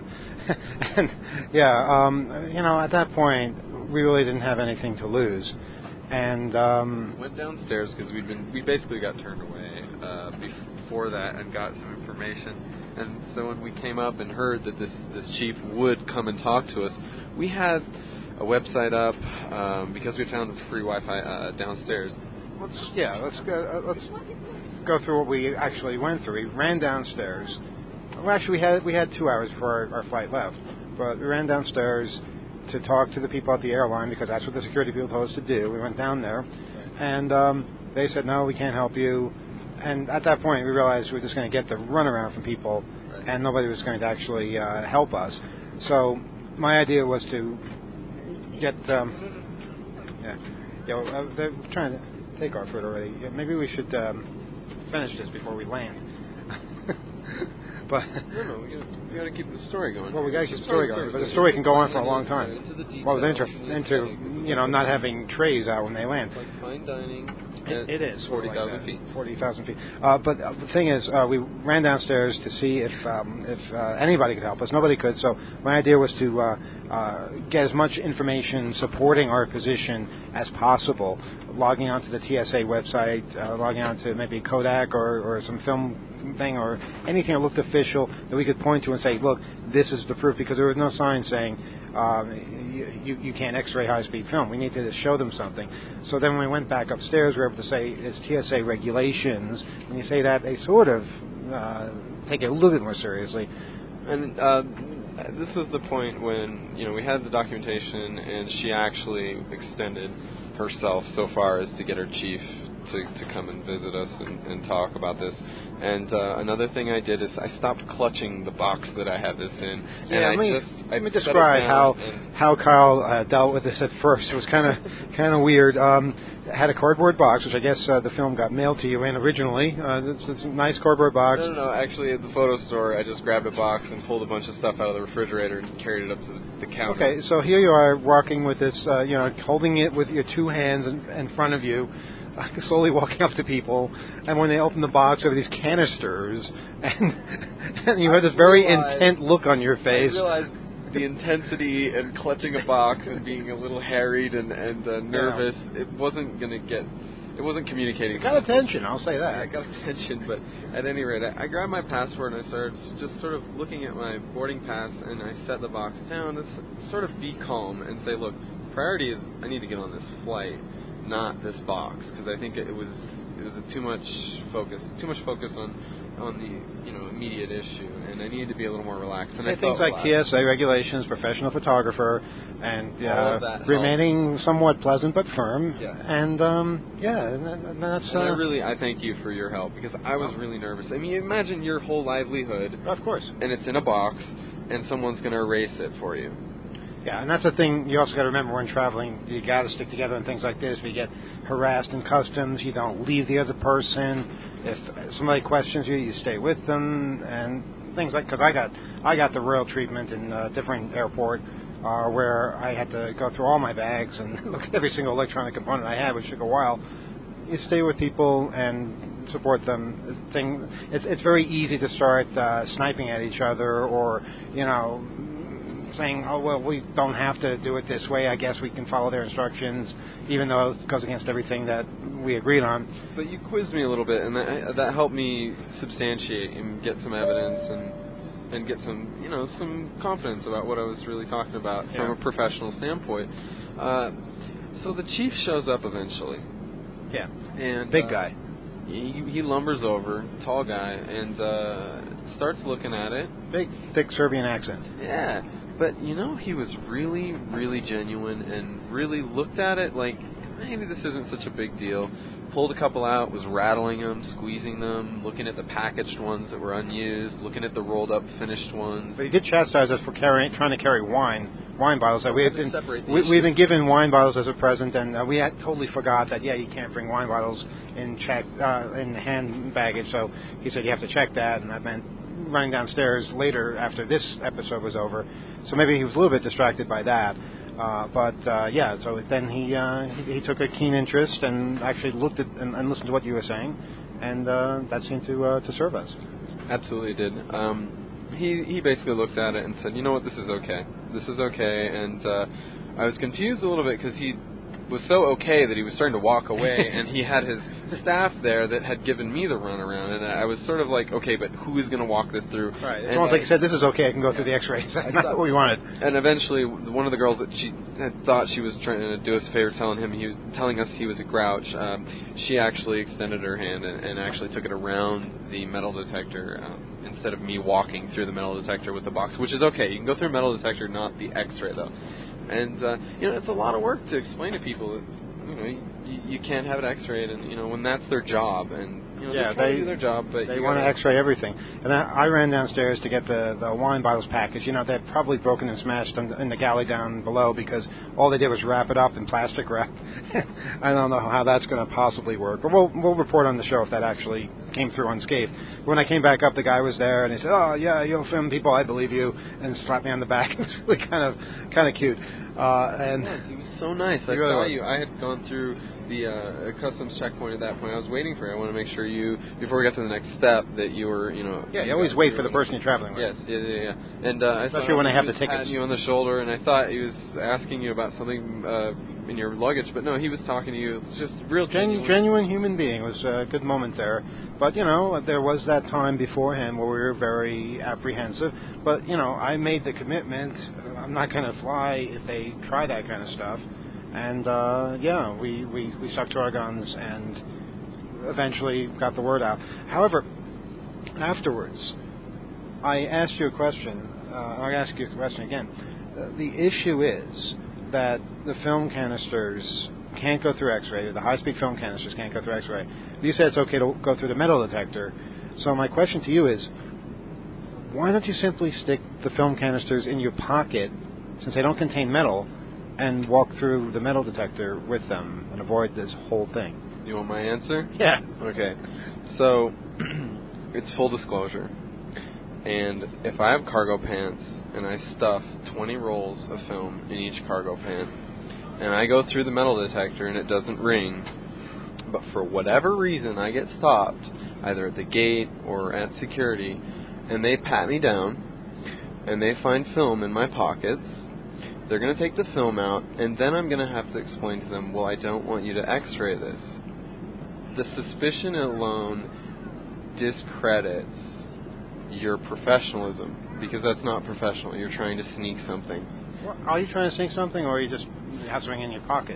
And, yeah, um, you know, at that point, we really didn't have anything to lose. And um, went downstairs because we'd been we basically got turned away uh, before that and got some information. And so when we came up and heard that this this chief would come and talk to us, we had a website up um, because we found free Wi-Fi uh, downstairs. Let's yeah, let's go. Uh, let's go through what we actually went through. We ran downstairs. Well, actually, we had we had two hours before our, our flight left, but we ran downstairs to talk to the people at the airline because that's what the security people told us to do. We went down there, and um, they said, no, we can't help you. And at that point, we realized we were just going to get the runaround from people, and nobody was going to actually uh, help us. So my idea was to get, um, yeah, you know, uh, they're trying to take our food already. Yeah, maybe we should um, finish this before we land. But no, no, we gotta, we gotta keep the story going. Well, we gotta keep the story going, but the story can go on for a long time. Well, into, into you know, not having trays out when they land. Like fine dining. It, it is forty thousand like feet. Forty thousand feet. Uh, but uh, the thing is, uh, we ran downstairs to see if um, if uh, anybody could help us. Nobody could. So my idea was to uh, uh, get as much information supporting our position as possible. Logging onto the T S A website, uh, logging onto maybe Kodak or, or some film thing or anything that looked official that we could point to and say, look, this is the proof, because there was no sign saying um, you, you can't X-ray high-speed film. We need to show them something. So then when we went back upstairs, we were able to say it's T S A regulations. When you say that, they sort of uh, take it a little bit more seriously. And uh, this is the point when, you know, we had the documentation and she actually extended herself so far as to get her chief to, to come and visit us and, and talk about this. And uh, another thing I did is I stopped clutching the box that I had this in. And yeah, I let me, just I let me describe how how Kyle uh, dealt with this at first. It was kind of kind of weird. Um, had a cardboard box, which I guess uh, the film got mailed to you in originally. Uh, it's, it's a nice cardboard box. No, no, no. Actually, at the photo store, I just grabbed a box and pulled a bunch of stuff out of the refrigerator and carried it up to the, the counter. Okay, so here you are walking with this, uh, you know, holding it with your two hands in, in front of you, uh, slowly walking up to people, and when they open the box, there were these canisters, and, and you had this very realized, intent look on your face. I realized the intensity and clutching a box and being a little harried and and uh, nervous, yeah. it wasn't gonna get. It wasn't communicating. It got attention, I'll say that. Yeah, it got attention, but at any rate, I, I grabbed my passport and I started just sort of looking at my boarding pass, and I set the box down to sort of be calm and say, look, priority is I need to get on this flight, not this box, because I think it was it was a too much focus, too much focus on on the you know immediate issue, and I needed to be a little more relaxed. And Say I things like T S A regulations, professional photographer, and uh, remaining helps. somewhat pleasant but firm. Yeah. And um, yeah, and, and that's. And uh, I really I thank you for your help, because I was really nervous. I mean, imagine your whole livelihood. Of course. And it's in a box, and someone's going to erase it for you. Yeah, and that's the thing you also got to remember when traveling. You got to stick together in things like this. If you get harassed in customs, you don't leave the other person. If somebody questions you, you stay with them, and things like. Because I got I got the royal treatment in a different airport, uh, where I had to go through all my bags and look at every single electronic component I had, which took a while. You stay with people and support them. Thing, it's it's very easy to start uh, sniping at each other, or you know. saying, oh, well, we don't have to do it this way. I guess we can follow their instructions, even though it goes against everything that we agreed on. But you quizzed me a little bit, and that, that helped me substantiate and get some evidence and and get some, you know, some confidence about what I was really talking about yeah. from a professional standpoint. Uh, so the chief shows up eventually. Yeah. And big uh, guy. He, he lumbers over, tall guy, and uh, starts looking at it. Big, thick Serbian accent. Yeah. But, you know, he was really, really genuine and really looked at it like, maybe this isn't such a big deal. Pulled a couple out, was rattling them, squeezing them, looking at the packaged ones that were unused, looking at the rolled-up finished ones. But he did chastise us for carrying, trying to carry wine, wine bottles. We had been, we, we've been given wine bottles as a present, and uh, we had totally forgot that, yeah, you can't bring wine bottles in check uh, in hand baggage. So he said you have to check that, and that meant running downstairs later after this episode was over. So maybe he was a little bit distracted by that. Uh, but, uh, yeah, so then he, uh, he he took a keen interest and actually looked at and, and listened to what you were saying, and uh, that seemed to uh, to serve us. Absolutely did. Um, he, he basically looked at it and said, you know what, this is okay. This is okay. And uh, I was confused a little bit because he was so okay that he was starting to walk away, and he had his staff there that had given me the runaround, and I was sort of like, okay, but who is going to walk this through? Right. It's almost like you said, this is okay, I can go yeah. through the x-rays. That's not what we wanted. And eventually, one of the girls that she had thought she was trying to do us a favor, telling him he was telling us he was a grouch, um, she actually extended her hand and, and actually took it around the metal detector um, instead of me walking through the metal detector with the box, which is okay. You can go through a metal detector, not the x-ray, though. And, uh, you know, it's a lot of work to explain to people that, you know, you, you can't have it x-rayed, and, you know, when that's their job, and, you know, yeah, they're trying they to do their job, but they you want to gotta... x-ray everything. And I, I ran downstairs to get the, the wine bottles package. You know, they'd probably broken and smashed in the, in the galley down below because all they did was wrap it up in plastic wrap. I don't know how that's going to possibly work, but we'll we'll report on the show if that actually came through unscathed. When I came back up, the guy was there, and he said, "Oh yeah, you'll film people, I believe you," and slapped me on the back. It was really kind of kind of cute. Uh, and yeah, he was so nice. I really saw was. you. I had gone through the uh, customs checkpoint at that point. I was waiting for you. I want to make sure you, before we got to the next step, that you were, you know. Yeah, you always wait for the person you're traveling with. Yes, yeah, yeah, yeah. And uh, I especially when they have the tickets. Patting you on the shoulder, and I thought he was asking you about something uh, in your luggage, but no, he was talking to you. It was just real genuine. Gen- genuine human being. It was a good moment there. But, you know, there was that time beforehand where we were very apprehensive. But, you know, I made the commitment. I'm not going to fly if they try that kind of stuff. And, uh, yeah, we, we, we stuck to our guns and eventually got the word out. However, afterwards, I asked you a question. Uh, I'll ask you a question again. Uh, the issue is that the film canisters can't go through x-ray. The high-speed film canisters can't go through x-ray. You said it's okay to go through the metal detector. So my question to you is, why don't you simply stick the film canisters in your pocket, since they don't contain metal, and walk through the metal detector with them and avoid this whole thing? You want my answer? Yeah. Okay. So, it's full disclosure. And if I have cargo pants and I stuff twenty rolls of film in each cargo pant, and I go through the metal detector and it doesn't ring, but for whatever reason I get stopped, either at the gate or at security, and they pat me down, and they find film in my pockets, they're going to take the film out, and then I'm going to have to explain to them, well, I don't want you to x-ray this. The suspicion alone discredits your professionalism, because that's not professional. You're trying to sneak something. Well, are you trying to sneak something, or are you just have something in your pocket?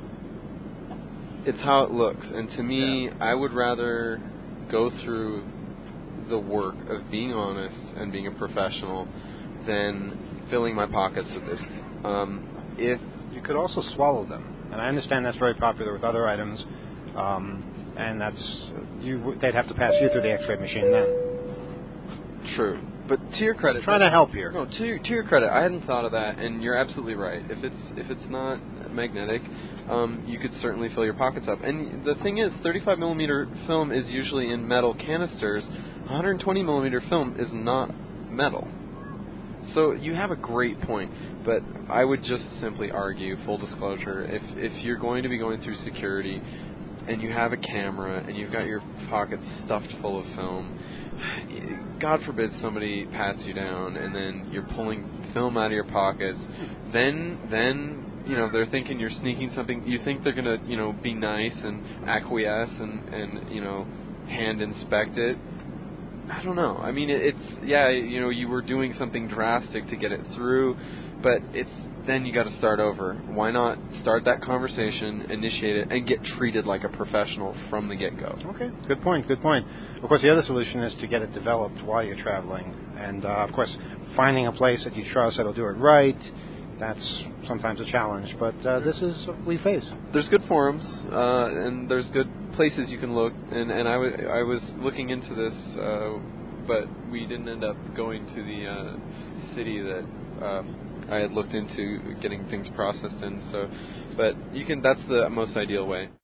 It's how it looks, and to me, yeah. I would rather go through the work of being honest and being a professional than filling my pockets with this. Um, if you could also swallow them, and I understand that's very popular with other items, um, and that's you. They'd have to pass you through the X-ray machine then. True, but to your credit, I'm trying to help here. No, to your, to your credit, I hadn't thought of that, and you're absolutely right. If it's if it's not magnetic, um, you could certainly fill your pockets up. And the thing is, thirty-five millimeter film is usually in metal canisters. one hundred twenty millimeter film is not metal. So you have a great point, but I would just simply argue, full disclosure, if if you're going to be going through security and you have a camera and you've got your pockets stuffed full of film, God forbid somebody pats you down and then you're pulling film out of your pockets, then then you know they're thinking you're sneaking something. You think they're gonna you know be nice and acquiesce and and you know hand inspect it. I don't know. I mean, it, it's yeah, you know, you were doing something drastic to get it through, but it's then you got to start over. Why not start that conversation, initiate it, and get treated like a professional from the get-go? Okay, good point. Good point. Of course, the other solution is to get it developed while you're traveling, and uh, of course, finding a place that you trust that'll do it right. That's sometimes a challenge, but uh, this is what we face. There's good forums, uh, and there's good places you can look, and, and I, w- I was looking into this, uh, but we didn't end up going to the uh, city that uh, I had looked into getting things processed in. So, but you can. That's the most ideal way.